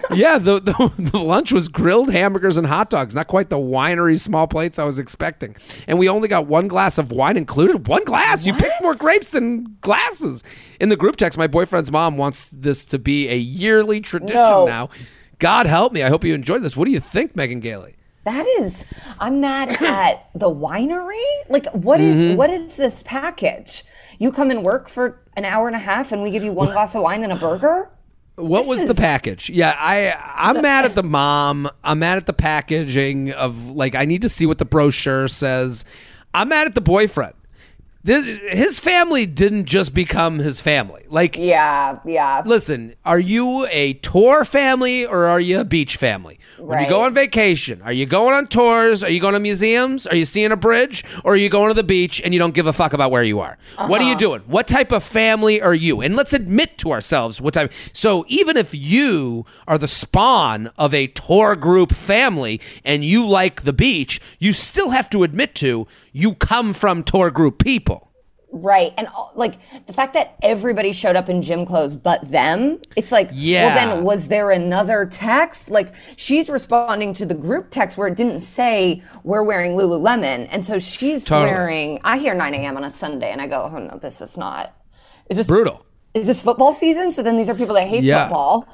The lunch was grilled hamburgers and hot dogs. Not quite the winery small plates I was expecting. And we only got one glass of wine included. One glass? What? You picked more grapes than glasses. In the group text, my boyfriend's mom wants this to be a yearly tradition now. God help me. I hope you enjoyed this. What do you think, Megan Gailey? I'm mad at the winery. Like, what is this package? You come and work for an hour and a half and we give you one glass of wine and a burger? What was the package? Yeah, I'm mad at the mom. I'm mad at the packaging of, like, I need to see what the brochure says. I'm mad at the boyfriend. His family didn't just become his family. Like, yeah. Listen, are you a tour family or are you a beach family? When you go on vacation, are you going on tours? Are you going to museums? Are you seeing a bridge? Or are you going to the beach and you don't give a fuck about where you are? What are you doing? What type of family are you? And let's admit to ourselves what type. So even if you are the spawn of a tour group family and you like the beach, you still have to admit to you come from tour group people. Right. And like the fact that everybody showed up in gym clothes but them, it's like, well, then was there another text? Like she's responding to the group text where it didn't say we're wearing Lululemon. And so she's wearing, I hear 9 a.m. on a Sunday and I go, oh no, this is not. Is this brutal? Is this football season? So then these are people that hate football.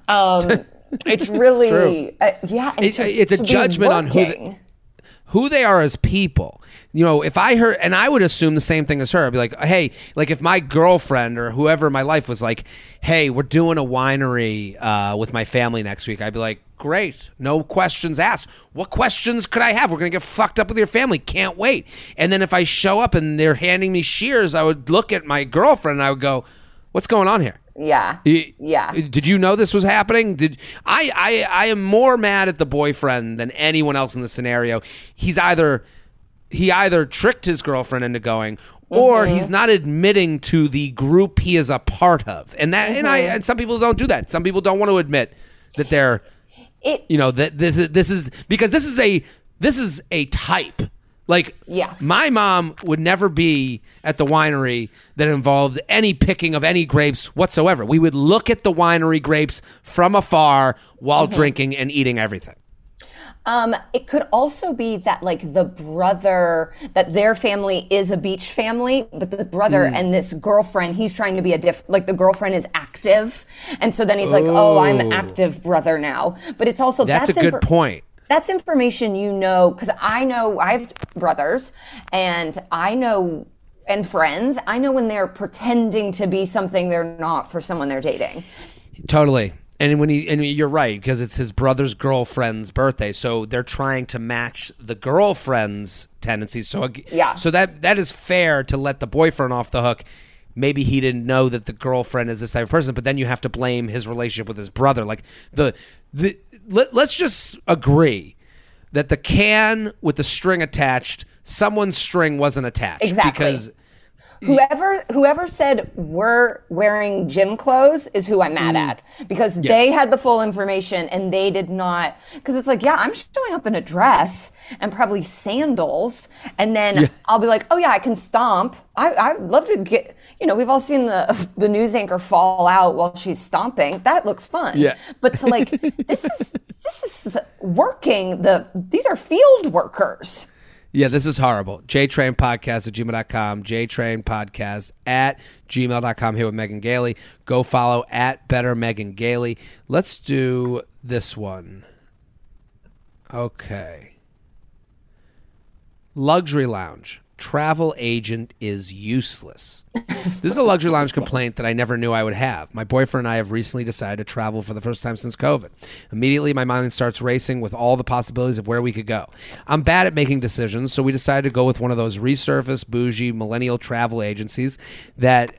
It's really, it's a judgment on who they are as people. You know, if I heard, and I would assume the same thing as her, I'd be like, hey, like if my girlfriend or whoever in my life was like, hey, we're doing a winery with my family next week, I'd be like, great, no questions asked. What questions could I have? We're going to get fucked up with your family. Can't wait. And then if I show up and they're handing me shears, I would look at my girlfriend and I would go, what's going on here? Yeah. Did you know this was happening? I am more mad at the boyfriend than anyone else in the scenario. He either tricked his girlfriend into going, or he's not admitting to the group he is a part of. And that, and some people don't do that. Some people don't want to admit that they're, that this is because this is a type. Like, my mom would never be at the winery that involved any picking of any grapes whatsoever. We would look at the winery grapes from afar while drinking and eating everything. It could also be that like the brother, that their family is a beach family, but the brother and this girlfriend, he's trying to be like the girlfriend is active. And so then he's like, oh, I'm active brother now. But it's also, that's a good point. that's information, because I know I have brothers, and I know, and friends, I know when they're pretending to be something they're not for someone they're dating. Totally. And you're right, because it's his brother's girlfriend's birthday, so they're trying to match the girlfriend's tendencies. So that is fair to let the boyfriend off the hook. Maybe he didn't know that the girlfriend is this type of person, but then you have to blame his relationship with his brother. Like let's just agree that the can with the string attached, someone's string wasn't attached. Exactly. Because Whoever said we're wearing gym clothes is who I'm mad at, because they had the full information and they did not. Because it's like, I'm showing up in a dress and probably sandals, and then I'll be like, oh yeah, I can stomp. I'd love to get. We've all seen the news anchor fall out while she's stomping. That looks fun. Yeah. But to this is working. These are field workers. Yeah, this is horrible. JTrainPodcast@gmail.com, JTrainPodcast@gmail.com, here with Megan Gailey. Go follow @BetterMeganGailey. Let's do this one. Okay. Luxury Lounge. Travel agent is useless. This is a luxury lounge complaint that I never knew I would have. My boyfriend and I have recently decided to travel for the first time since COVID. Immediately, my mind starts racing with all the possibilities of where we could go. I'm bad at making decisions, so we decided to go with one of those resurfaced, bougie, millennial travel agencies that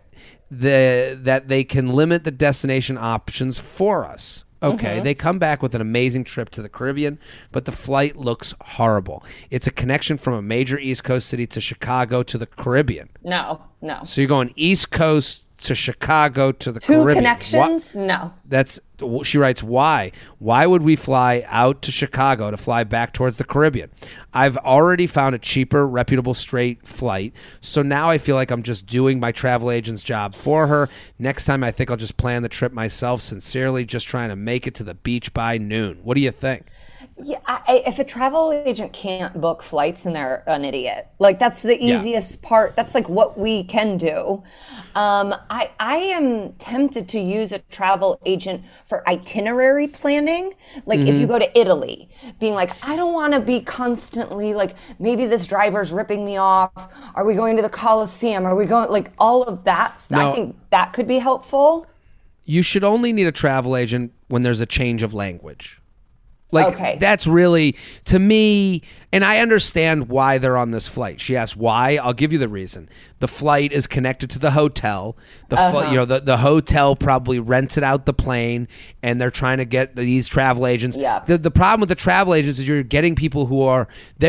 they can limit the destination options for us. Okay, They come back with an amazing trip to the Caribbean, but the flight looks horrible. It's a connection from a major East Coast city to Chicago to the Caribbean. No. So you're going East Coast to Chicago to the Caribbean. Two connections? No. She writes, why? Why would we fly out to Chicago to fly back towards the Caribbean? I've already found a cheaper, reputable straight flight, so now I feel like I'm just doing my travel agent's job for her. Next time, I think I'll just plan the trip myself, sincerely, just trying to make it to the beach by noon. What do you think? Yeah, if a travel agent can't book flights, then they're an idiot. That's the easiest part. That's what we can do. I am tempted to use a travel agent for itinerary planning. If you go to Italy, being like, I don't want to be constantly maybe this driver's ripping me off. Are we going to the Colosseum? Are we going all of that? No. I think that could be helpful. You should only need a travel agent when there's a change of language. Okay. That's really, to me, and I understand why they're on this flight. She asked why. I'll give you the reason. The flight is connected to the hotel. The hotel probably rented out the plane, and they're trying to get these travel agents. Yeah. The problem with the travel agents is you're getting people who are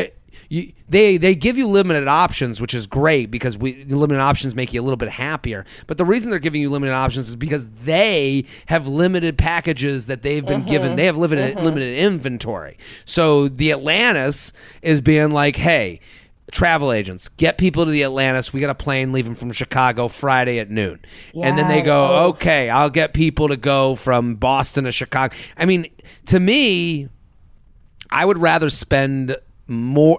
they give you limited options, which is great because limited options make you a little bit happier. But the reason they're giving you limited options is because they have limited packages that they've been given. They have limited inventory. So the Atlantis is being like, hey, travel agents, get people to the Atlantis. We got a plane leaving from Chicago Friday at noon. Yeah, and then they go, okay, I'll get people to go from Boston to Chicago. I mean, to me, I would rather spend more.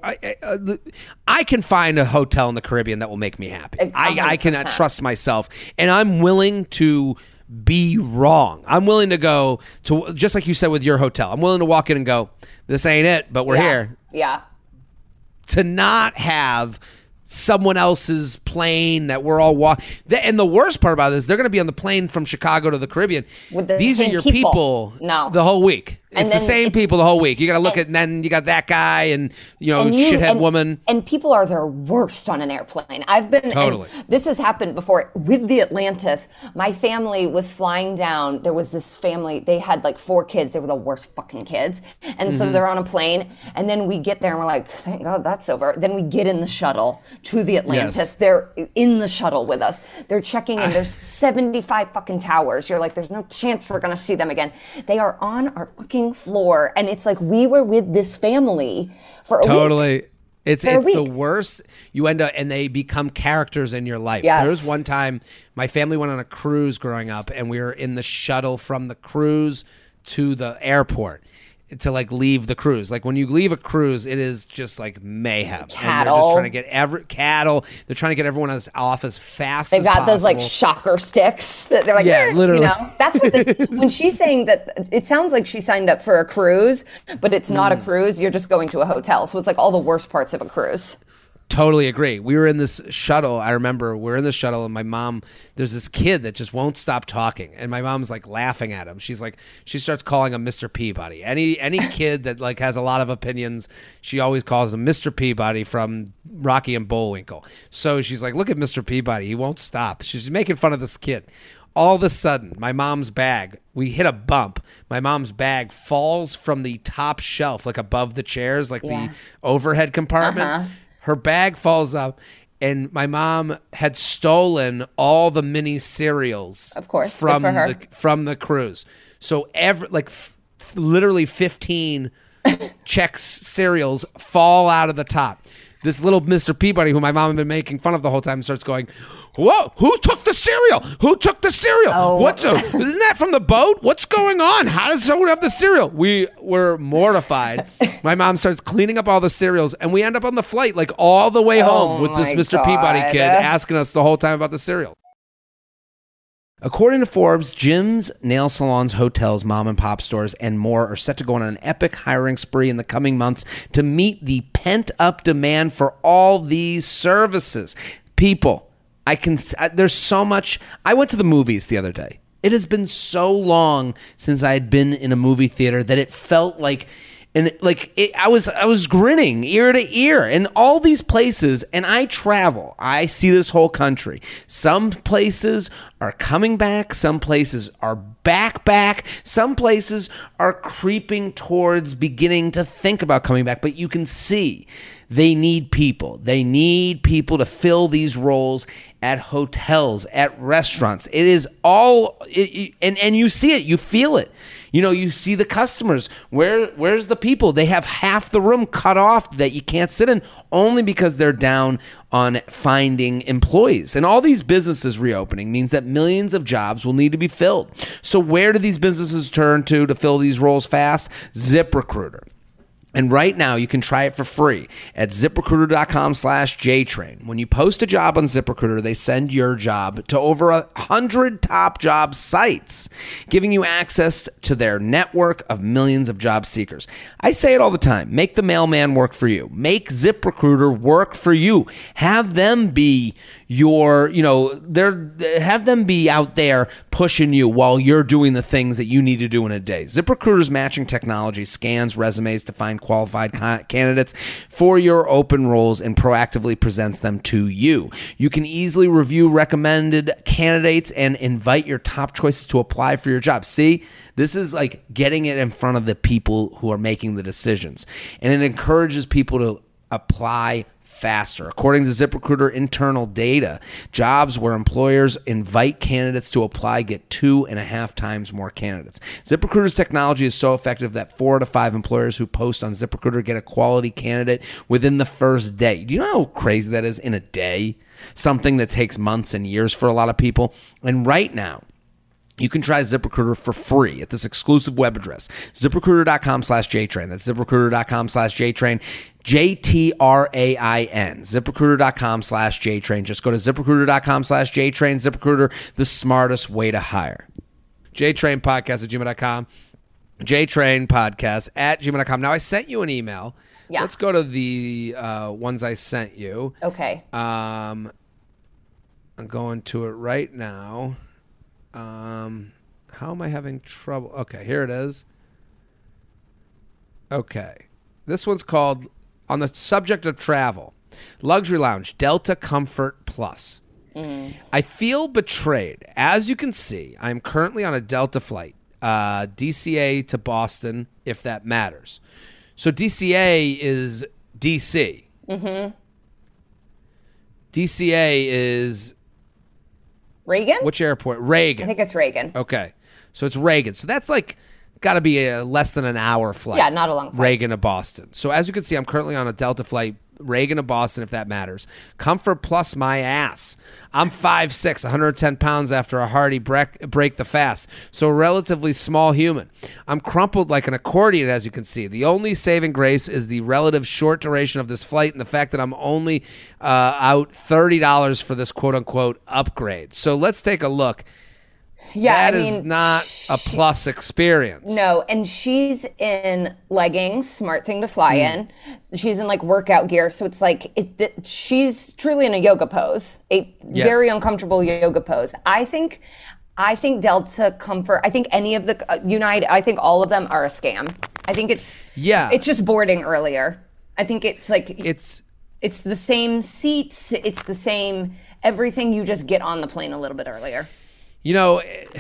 I can find a hotel in the Caribbean that will make me happy. I cannot trust myself, and I'm willing to be wrong. I'm willing to go to, just like you said with your hotel, I'm willing to walk in and go, this ain't it, but we're here. Yeah. To not have someone else's plane that we're all walking. And the worst part about this, they're going to be on the plane from Chicago to the Caribbean. These are your people the whole week. It's the same people the whole week. You got to look at, and then you got that guy and shithead woman. And people are their worst on an airplane. I've been, totally. This has happened before with the Atlantis. My family was flying down. There was this family, they had 4 kids. They were the worst fucking kids. And so they're on a plane, and then we get there and we're like, thank God that's over. Then we get in the shuttle to the Atlantis. Yes. They're in the shuttle with us. They're checking in. There's 75 fucking towers. You're like, there's no chance we're going to see them again. They are on our fucking floor, and it's like we were with this family for a week. It's the worst. You end up, and they become characters in your life. Yes. There was one time my family went on a cruise growing up, and we were in the shuttle from the cruise to the airport. to like leave the cruise. Like when you leave a cruise, it is just like mayhem. Cattle. And they're just trying to get cattle. They're trying to get everyone off as fast They've as got possible. those like shocker sticks that they're like, Yeah, literally. You know, that's what this, when she's saying that, it sounds like she signed up for a cruise, but it's not a cruise. You're just going to a hotel. So it's like all the worst parts of a cruise. Totally agree. We were in this shuttle. I remember we're in the shuttle and my mom, there's this kid that just won't stop talking. And my mom's like laughing at him. She starts calling him Mr. Peabody. Any kid that like has a lot of opinions, she always calls him Mr. Peabody from Rocky and Bullwinkle. So she's like, look at Mr. Peabody. He won't stop. She's making fun of this kid. All of a sudden, my mom's bag, we hit a bump. My mom's bag falls from the top shelf, like above the chairs, like the overhead compartment. Uh-huh. Her bag falls up, and my mom had stolen all the mini cereals, Of course, from good for her. from the cruise. So literally 15 Chex cereals fall out of the top. This little Mr. Peabody, who my mom had been making fun of the whole time, starts going, "Whoa! Who took the cereal? Who took the cereal? Oh. Isn't that from the boat? What's going on? How does someone have the cereal?" We were mortified. My mom starts cleaning up all the cereals, and we end up on the flight like all the way home with this my Mr. Peabody God. kid asking us the whole time about the cereal. According to Forbes, gyms, nail salons, hotels, mom and pop stores, and more are set to go on an epic hiring spree in the coming months to meet the pent-up demand for all these services. People, there's so much. I went to the movies the other day. It has been so long since I had been in a movie theater that it felt like, I was grinning ear to ear in all these places. And I travel. I see this whole country. Some places are coming back. Some places are back. Some places are creeping towards beginning to think about coming back. But you can see they need people. They need people to fill these roles at hotels, at restaurants. It is all, and you see it, you feel it. You know, you see the customers. Where's the people? They have half the room cut off that you can't sit in only because they're down on finding employees. And all these businesses reopening means that millions of jobs will need to be filled. So where do these businesses turn to fill these roles fast? ZipRecruiter. And right now, you can try it for free at ZipRecruiter.com/JTrain. When you post a job on ZipRecruiter, they send your job to over 100 top job sites, giving you access to their network of millions of job seekers. I say it all the time. Make the mailman work for you. Make ZipRecruiter work for you. Have them be have them be out there pushing you while you're doing the things that you need to do in a day. ZipRecruiter's matching technology scans resumes to find qualified candidates for your open roles and proactively presents them to you. You can easily review recommended candidates and invite your top choices to apply for your job. See, this is like getting it in front of the people who are making the decisions, and it encourages people to apply faster. According to ZipRecruiter internal data, jobs where employers invite candidates to apply get 2.5 times more candidates. ZipRecruiter's technology is so effective that 4 out of 5 employers who post on ZipRecruiter get a quality candidate within the first day. Do you know how crazy that is in a day? Something that takes months and years for a lot of people. And right now, you can try ZipRecruiter for free at this exclusive web address, ZipRecruiter.com/JTrain. That's ZipRecruiter.com/JTrain, JTRAIN, ZipRecruiter.com/JTrain. Just go to ZipRecruiter.com/JTrain. ZipRecruiter, the smartest way to hire. JTrainPodcast@gmail.com, JTrainPodcast@gmail.com. Now, I sent you an email. Yeah. Let's go to the ones I sent you. Okay. I'm going to it right now. How am I having trouble? Okay, here it is. Okay. This one's called, on the subject of travel, Luxury Lounge, Delta Comfort Plus. I feel betrayed. As you can see, I'm currently on a Delta flight, DCA to Boston, if that matters. So DCA is DC. Mm-hmm. DCA is... Reagan? Which airport? Reagan. I think it's Reagan. Okay. So it's Reagan. So that's like got to be a less than an hour flight. Yeah, not a long flight. Reagan to Boston. So as you can see, I'm currently on a Delta flight Reagan of Boston, if that matters. Comfort plus my ass. I'm 5'6", 110 pounds after a hearty break the fast, so a relatively small human. I'm crumpled like an accordion, as you can see. The only saving grace is the relative short duration of this flight and the fact that I'm only out $30 for this quote-unquote upgrade. So let's take a look. Yeah, that is not a plus experience. No, and she's in leggings, smart thing to fly in. She's in like workout gear, so it's like she's truly in a yoga pose, a very uncomfortable yoga pose. I think Delta Comfort, I think any of the United, I think all of them are a scam. I think it's just boarding earlier. I think it's like it's the same seats, it's the same everything. You just get on the plane a little bit earlier. You know,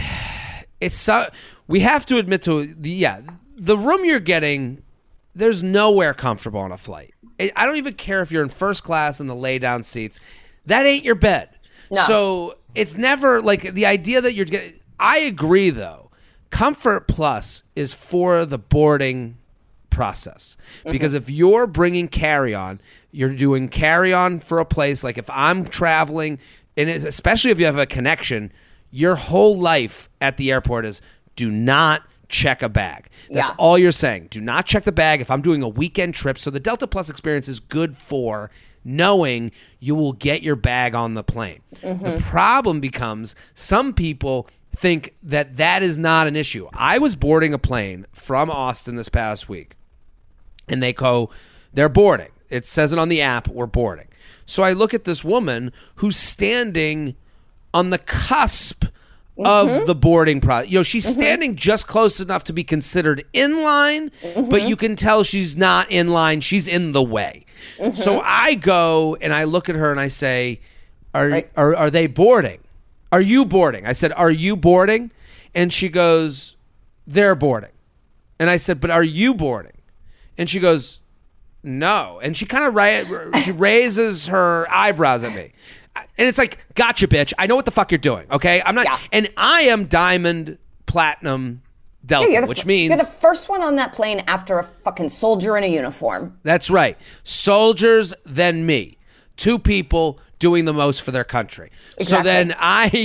we have to admit to the room you're getting, there's nowhere comfortable on a flight. I don't even care if you're in first class in the lay down seats. That ain't your bed. No. So it's never like the idea that you're getting. I agree, though. Comfort Plus is for the boarding process. Because if you're bringing carry-on, you're doing carry-on for a place. Like if I'm traveling, and especially if you have a connection, your whole life at the airport is do not check a bag. That's all you're saying. Do not check the bag if I'm doing a weekend trip. So the Delta Plus experience is good for knowing you will get your bag on the plane. The problem becomes some people think that is not an issue. I was boarding a plane from Austin this past week, and they're boarding. It says it on the app, we're boarding. So I look at this woman who's standing on the cusp of the boarding process. You know, she's standing just close enough to be considered in line, but you can tell she's not in line. She's in the way. So I go and I look at her and I say, are they boarding? Are you boarding? I said, are you boarding? And she goes, they're boarding. And I said, but are you boarding? And she goes, no. And she kind of she raises her eyebrows at me. And it's like, gotcha, bitch. I know what the fuck you're doing, okay? I'm not, and I am Diamond, Platinum, Delta, which means you're the first one on that plane after a fucking soldier in a uniform. That's right. Soldiers, then me. Two people doing the most for their country. Exactly. So then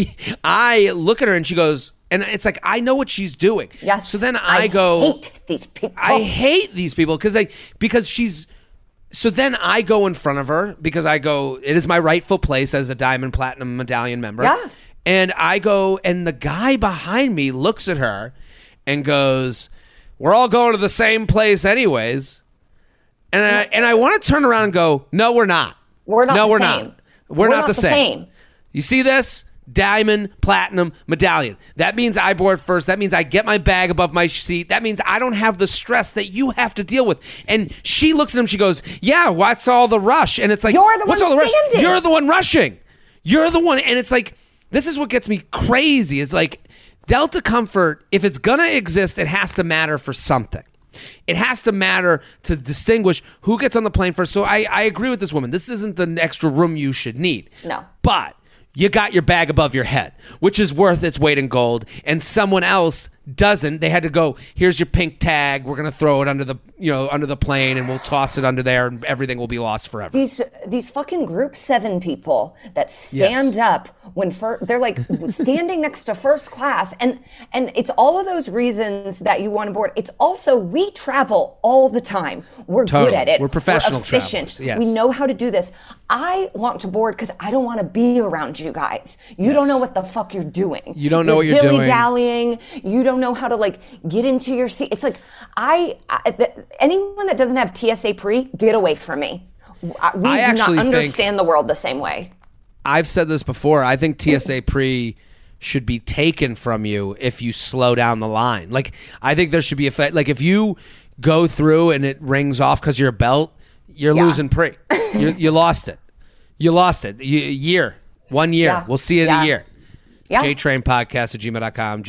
I look at her and she goes, and it's like, I know what she's doing. Yes. So then I go, hate these people. I hate these people because she's. So then I go in front of her because I go, it is my rightful place as a Diamond Platinum Medallion member. Yeah. And I go, and the guy behind me looks at her and goes, we're all going to the same place anyways. And I want to turn around and go, no, we're not. We're not no, the we're same. not. We're not the same. same. You see this? Diamond, Platinum, Medallion. That means I board first. That means I get my bag above my seat. That means I don't have the stress that you have to deal with. And she looks at him. She goes, yeah, what's all the rush? And it's like, you're the what's one all the rush? standing. You're the one rushing. You're the one. And it's like, this is what gets me crazy. It's like Delta Comfort, if it's going to exist, it has to matter for something. It has to matter to distinguish who gets on the plane first. So I agree with this woman. This isn't the extra room you should need. No. But you got your bag above your head, which is worth its weight in gold, and someone else doesn't. They had to go, here's your pink tag. We're going to throw it under the plane, and we'll toss it under there, and everything will be lost forever. These fucking Group 7 people that stand up when they're like standing next to first class, and it's all of those reasons that you want to board. It's also, we travel all the time. We're good at it. We're professional We're efficient. travelers. Yes. We know how to do this. I want to board because I don't want to be around you guys. You don't know what the fuck you're doing. You don't know what you're doing. Dilly-dallying. You don't know how to like get into your seat. It's like anyone that doesn't have TSA pre, get away from me. We do not understand the world the same way. I've said this before. I think TSA pre should be taken from you if you slow down the line. Like, I think there should be like if you go through and it rings off because you're a belt, you're losing pre. You lost it. You lost it. 1 year. Yeah. We'll see it in a year. Yeah. JTrainPodcast@gmail.com.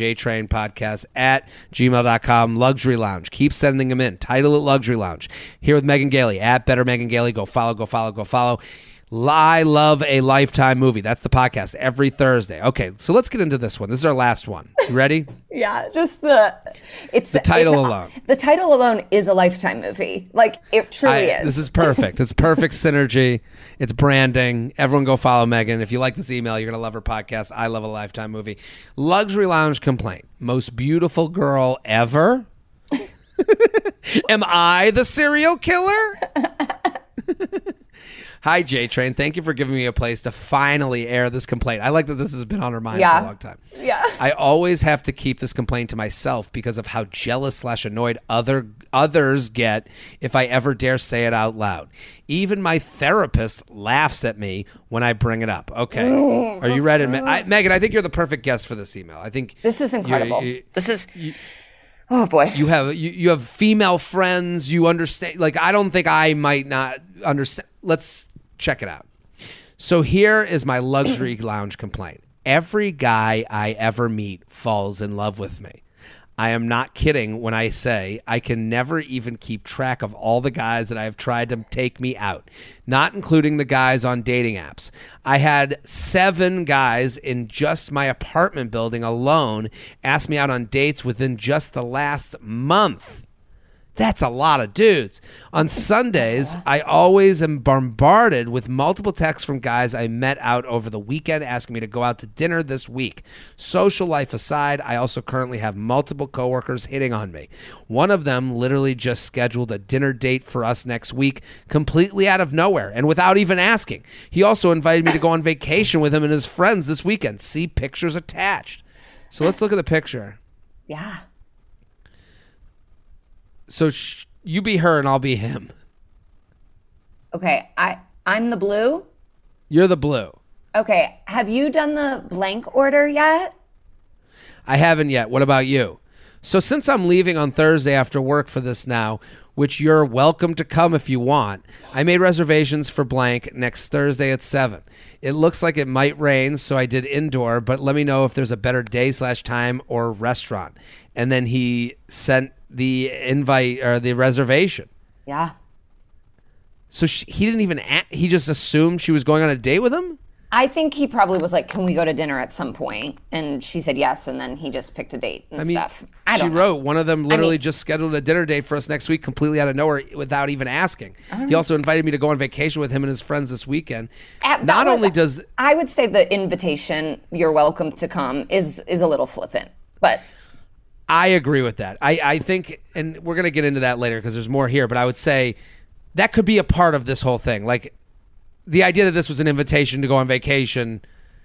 JTrainPodcast@gmail.com. Luxury Lounge. Keep sending them in. Title it Luxury Lounge. Here with Megan Gailey at Better Megan Gailey. Go follow. I love a Lifetime movie. That's the podcast every Thursday. Okay, so let's get into this one. This is our last one. You ready? Yeah, just the title alone. The title alone is a Lifetime movie. Like, it truly is. This is perfect. It's perfect synergy. It's branding. Everyone go follow Megan. If you like this email, you're going to love her podcast. I love a Lifetime movie. Luxury Lounge complaint. Most beautiful girl ever? Am I the serial killer? Hi, J-Train. Thank you for giving me a place to finally air this complaint. I like that this has been on her mind for a long time. Yeah. I always have to keep this complaint to myself because of how jealous/annoyed others get if I ever dare say it out loud. Even my therapist laughs at me when I bring it up. Okay. Are you ready? Megan, I think you're the perfect guest for this email. I think this is incredible. Oh boy. You have female friends. You understand. Like, I don't think I might not understand. Let's check it out. So here is my luxury lounge complaint. Every guy I ever meet falls in love with me. I am not kidding when I say I can never even keep track of all the guys that I have tried to take me out, not including the guys on dating apps. I had 7 guys in just my apartment building alone ask me out on dates within just the last month. That's a lot of dudes. On Sundays, I always am bombarded with multiple texts from guys I met out over the weekend asking me to go out to dinner this week. Social life aside, I also currently have multiple coworkers hitting on me. One of them literally just scheduled a dinner date for us next week, completely out of nowhere and without even asking. He also invited me to go on vacation with him and his friends this weekend. See pictures attached. So let's look at the picture. Yeah. So you be her and I'll be him. Okay, I'm the blue. You're the blue. Okay, have you done the blank order yet? I haven't yet. What about you? So since I'm leaving on Thursday after work for this now, which you're welcome to come if you want, I made reservations for blank next Thursday at 7. It looks like it might rain, so I did indoor, but let me know if there's a better day/time or restaurant. And then he sent the invite or the reservation. Yeah. So he didn't even he just assumed she was going on a date with him? I think he probably was like, can we go to dinner at some point? And she said yes, and then he just picked a date and stuff. She wrote, one of them literally just scheduled a dinner date for us next week completely out of nowhere without even asking. He also invited me to go on vacation with him and his friends this weekend. I would say the invitation, you're welcome to come, is a little flippant, but... I agree with that. I think, and we're going to get into that later because there's more here, but I would say that could be a part of this whole thing. Like, the idea that this was an invitation to go on vacation.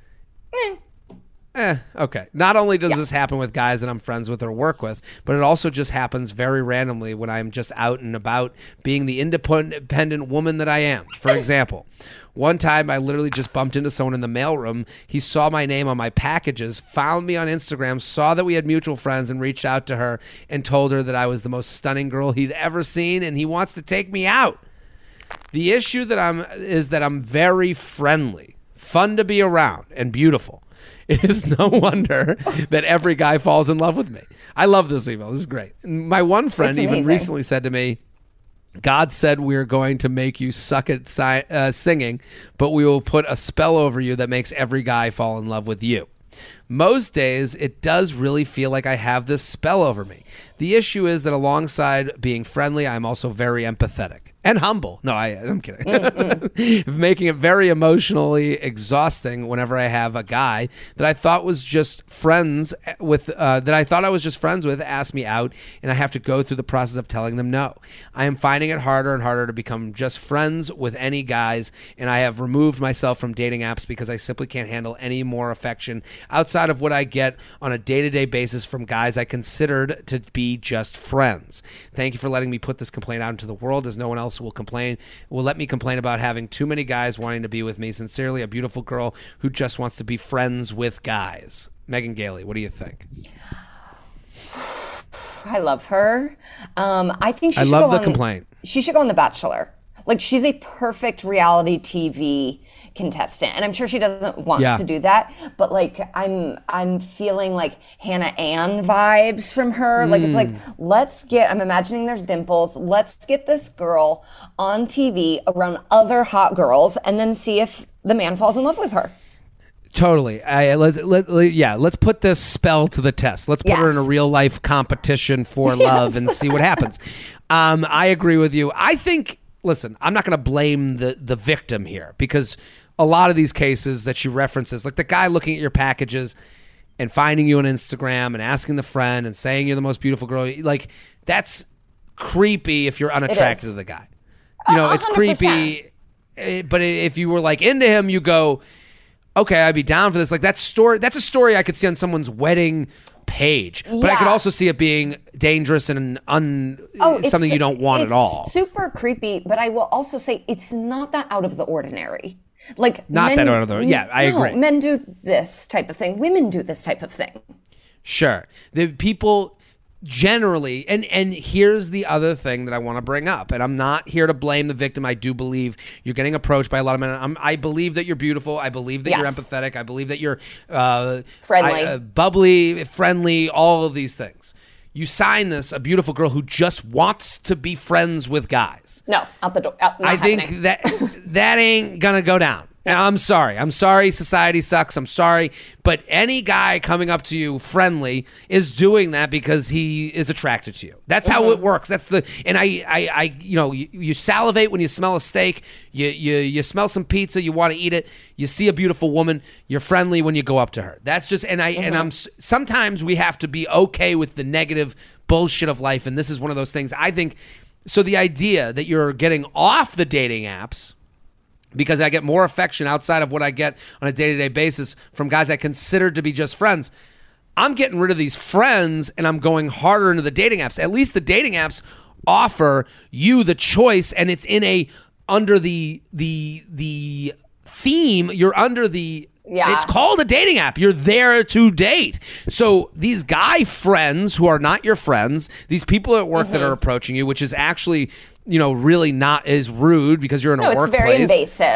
Okay. Not only does this happen with guys that I'm friends with or work with, but it also just happens very randomly when I'm just out and about being the independent woman that I am. For example, one time I literally just bumped into someone in the mailroom. He saw my name on my packages, found me on Instagram, saw that we had mutual friends, and reached out to her and told her that I was the most stunning girl he'd ever seen, and he wants to take me out. The issue is that I'm very friendly, fun to be around, and beautiful. It is no wonder that every guy falls in love with me. I love this email. This is great. My one friend even recently said to me, God said we're going to make you suck at singing, but we will put a spell over you that makes every guy fall in love with you. Most days, it does really feel like I have this spell over me. The issue is that alongside being friendly, I'm also very empathetic. And humble. No, I'm kidding. Making it very emotionally exhausting whenever I have a guy that I thought was just friends with, ask me out, and I have to go through the process of telling them no. I am finding it harder and harder to become just friends with any guys, and I have removed myself from dating apps because I simply can't handle any more affection outside of what I get on a day-to-day basis from guys I considered to be just friends. Thank you for letting me put this complaint out into the world, as no one else will let me complain about having too many guys wanting to be with me. Sincerely, a beautiful girl who just wants to be friends with guys. Megan Gailey, what do you think? I love her. I think I love the complaint. She should go on The Bachelor. Like, she's a perfect reality TV contestant, and I'm sure she doesn't want Yeah. to do that, but like I'm feeling like Hannah Ann vibes from her. Like, it's like, I'm imagining there's dimples, let's get this girl on TV around other hot girls and then see if the man falls in love with her. Totally. Let's put this spell to the test. Let's put her in a Yes. real life competition for love and see what happens. I agree with you. I think, listen, I'm not going to blame the victim here, because a lot of these cases that she references, like the guy looking at your packages and finding you on Instagram and asking the friend and saying you're the most beautiful girl, like, that's creepy if you're unattracted to the guy. You know, it's 100%. creepy. But if you were like into him, you go, okay, I'd be down for this. Like, that's a story I could see on someone's wedding page, but I could also see it being dangerous and something you don't want at all. Super creepy, but I will also say it's not that out of the ordinary. Like, Not that out of the ordinary. Yeah, I agree. Men do this type of thing. Women do this type of thing. Sure. The people generally, and here's the other thing that I want to bring up, and I'm not here to blame the victim. I do believe you're getting approached by a lot of men. I believe that you're beautiful. I believe that you're empathetic. I believe that you're Friendly. bubbly, friendly, all of these things. You sign this, a beautiful girl who just wants to be friends with guys. No, out the door. I think that ain't gonna go down. And I'm sorry. Society sucks. I'm sorry. But any guy coming up to you friendly is doing that because he is attracted to you. That's how it works. That's you salivate when you smell a steak. You smell some pizza. You want to eat it. You see a beautiful woman. You're friendly when you go up to her. That's just, sometimes we have to be okay with the negative bullshit of life. And this is one of those things. I think, so the idea that you're getting off the dating apps because I get more affection outside of what I get on a day-to-day basis from guys I consider to be just friends. I'm getting rid of these friends and I'm going harder into the dating apps. At least the dating apps offer you the choice, and it's under the theme. You're under the It's called a dating app. You're there to date. So these guy friends who are not your friends, these people at work that are approaching you, which is actually, really not as rude because you're in a workplace. It's very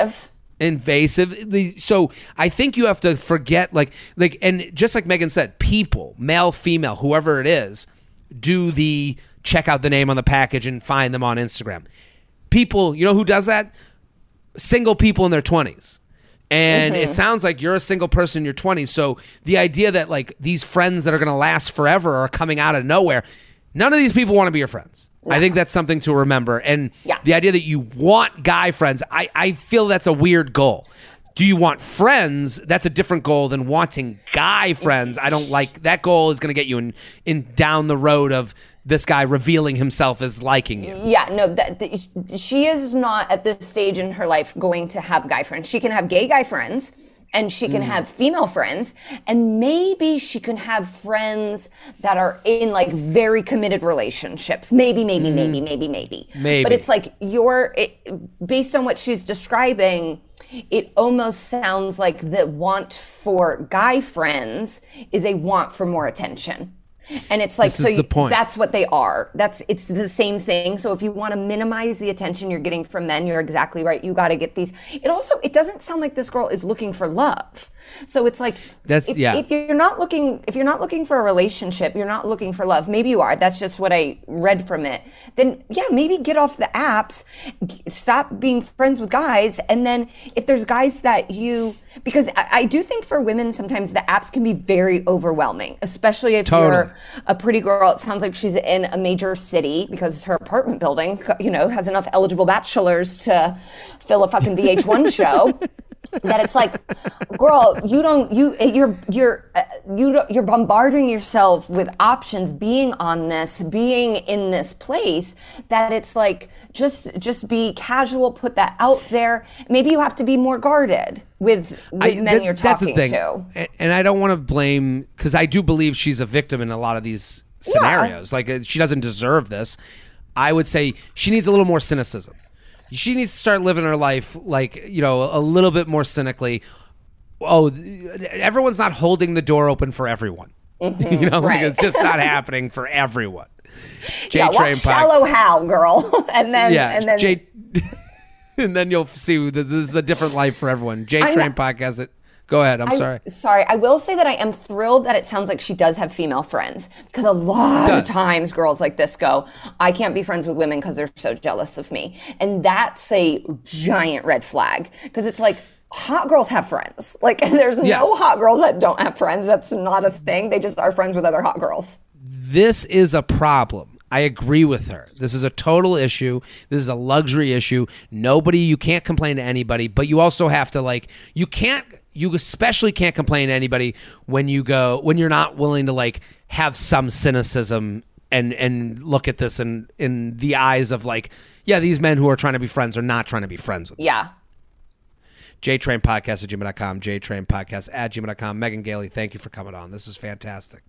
invasive. So I think you have to forget, and just like Megan said, people, male, female, whoever it is, do the check out the name on the package and find them on Instagram. People, who does that? Single people in their 20s. And it sounds like you're a single person in your 20s. So the idea that these friends that are going to last forever are coming out of nowhere, none of these people want to be your friends. No. I think that's something to remember. And the idea that you want guy friends, I feel that's a weird goal. Do you want friends? That's a different goal than wanting guy friends. I don't like that goal. Is going to get you in down the road of this guy revealing himself as liking you. Yeah, no, she is not at this stage in her life going to have guy friends. She can have gay guy friends, and she can have female friends, and maybe she can have friends that are in very committed relationships. Maybe. But it's based on what she's describing, it almost sounds like the want for guy friends is a want for more attention. And it's the point. That's what they are. It's the same thing. So if you want to minimize the attention you're getting from men, you're exactly right. You got to get these. It doesn't sound like this girl is looking for love. So it's if you're not looking for a relationship, you're not looking for love. Maybe you are. That's just what I read from it. Then maybe get off the apps, stop being friends with guys, and then if there's guys that because I do think for women sometimes the apps can be very overwhelming, especially if you're a pretty girl. It sounds like she's in a major city because her apartment building, has enough eligible bachelors to fill a fucking VH1 show. That it's girl, you're bombarding yourself with options, being in this place, that it's just be casual, put that out there. Maybe you have to be more guarded with men you're talking to. And I don't want to blame, because I do believe she's a victim in a lot of these scenarios. She doesn't deserve this. I would say she needs a little more cynicism. She needs to start living her life a little bit more cynically. Oh, everyone's not holding the door open for everyone. Right. It's just not happening for everyone. Watch Shallow Hal, girl. and then and then you'll see that this is a different life for everyone. JTrain Podcast. Go ahead. I'm sorry. Sorry. I will say that I am thrilled that it sounds like she does have female friends, because a lot of times girls like this go, I can't be friends with women because they're so jealous of me. And that's a giant red flag, because it's like, hot girls have friends. Like, there's no hot girls that don't have friends. That's not a thing. They just are friends with other hot girls. This is a problem. I agree with her. This is a total issue. This is a luxury issue. You can't complain to anybody, but you also have to you especially can't complain to anybody when you're not willing to have some cynicism and look at this in the eyes of these men who are trying to be friends are not trying to be friends with me. Yeah. JTrainPodcast@gmail.com, JTrainPodcast@gmail.com. Megan Gailey, thank you for coming on. This is fantastic.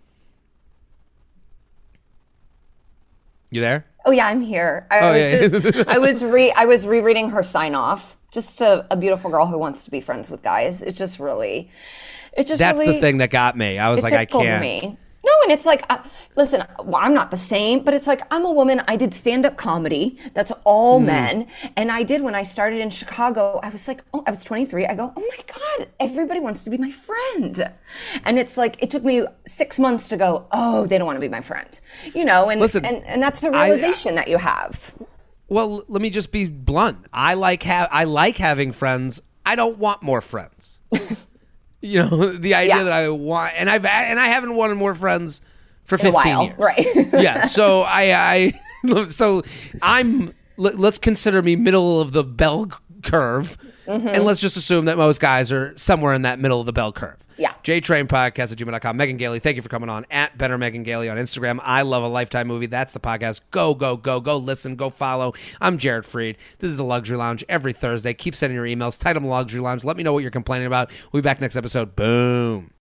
You there? Oh yeah, I'm here. I was rereading her sign off. Just a beautiful girl who wants to be friends with guys. That's the thing that got me. I was like, I can't. Me. No, and it's like, listen, well, I'm not the same, but it's like, I'm a woman. I did stand-up comedy. That's all men. And I did, when I started in Chicago, I was like, I was 23. I go, oh my God, everybody wants to be my friend. And it's like, it took me 6 months to go, oh, they don't want to be my friend. And listen, and that's the realization that you have. Well, let me just be blunt. I like having friends. I don't want more friends. The idea that I want, and I haven't wanted more friends for 15 years. Right. Yeah. So let's consider me middle of the bell curve, and let's just assume that most guys are somewhere in that middle of the bell curve. Yeah. JTrainPodcast@gmail.com. Megan Gailey, thank you for coming on. @Better Megan Gailey on Instagram. I Love a Lifetime Movie. That's the podcast. Go listen, go follow. I'm Jared Freed. This is the Luxury Lounge every Thursday. Keep sending your emails. Title them Luxury Lounge. Let me know what you're complaining about. We'll be back next episode. Boom.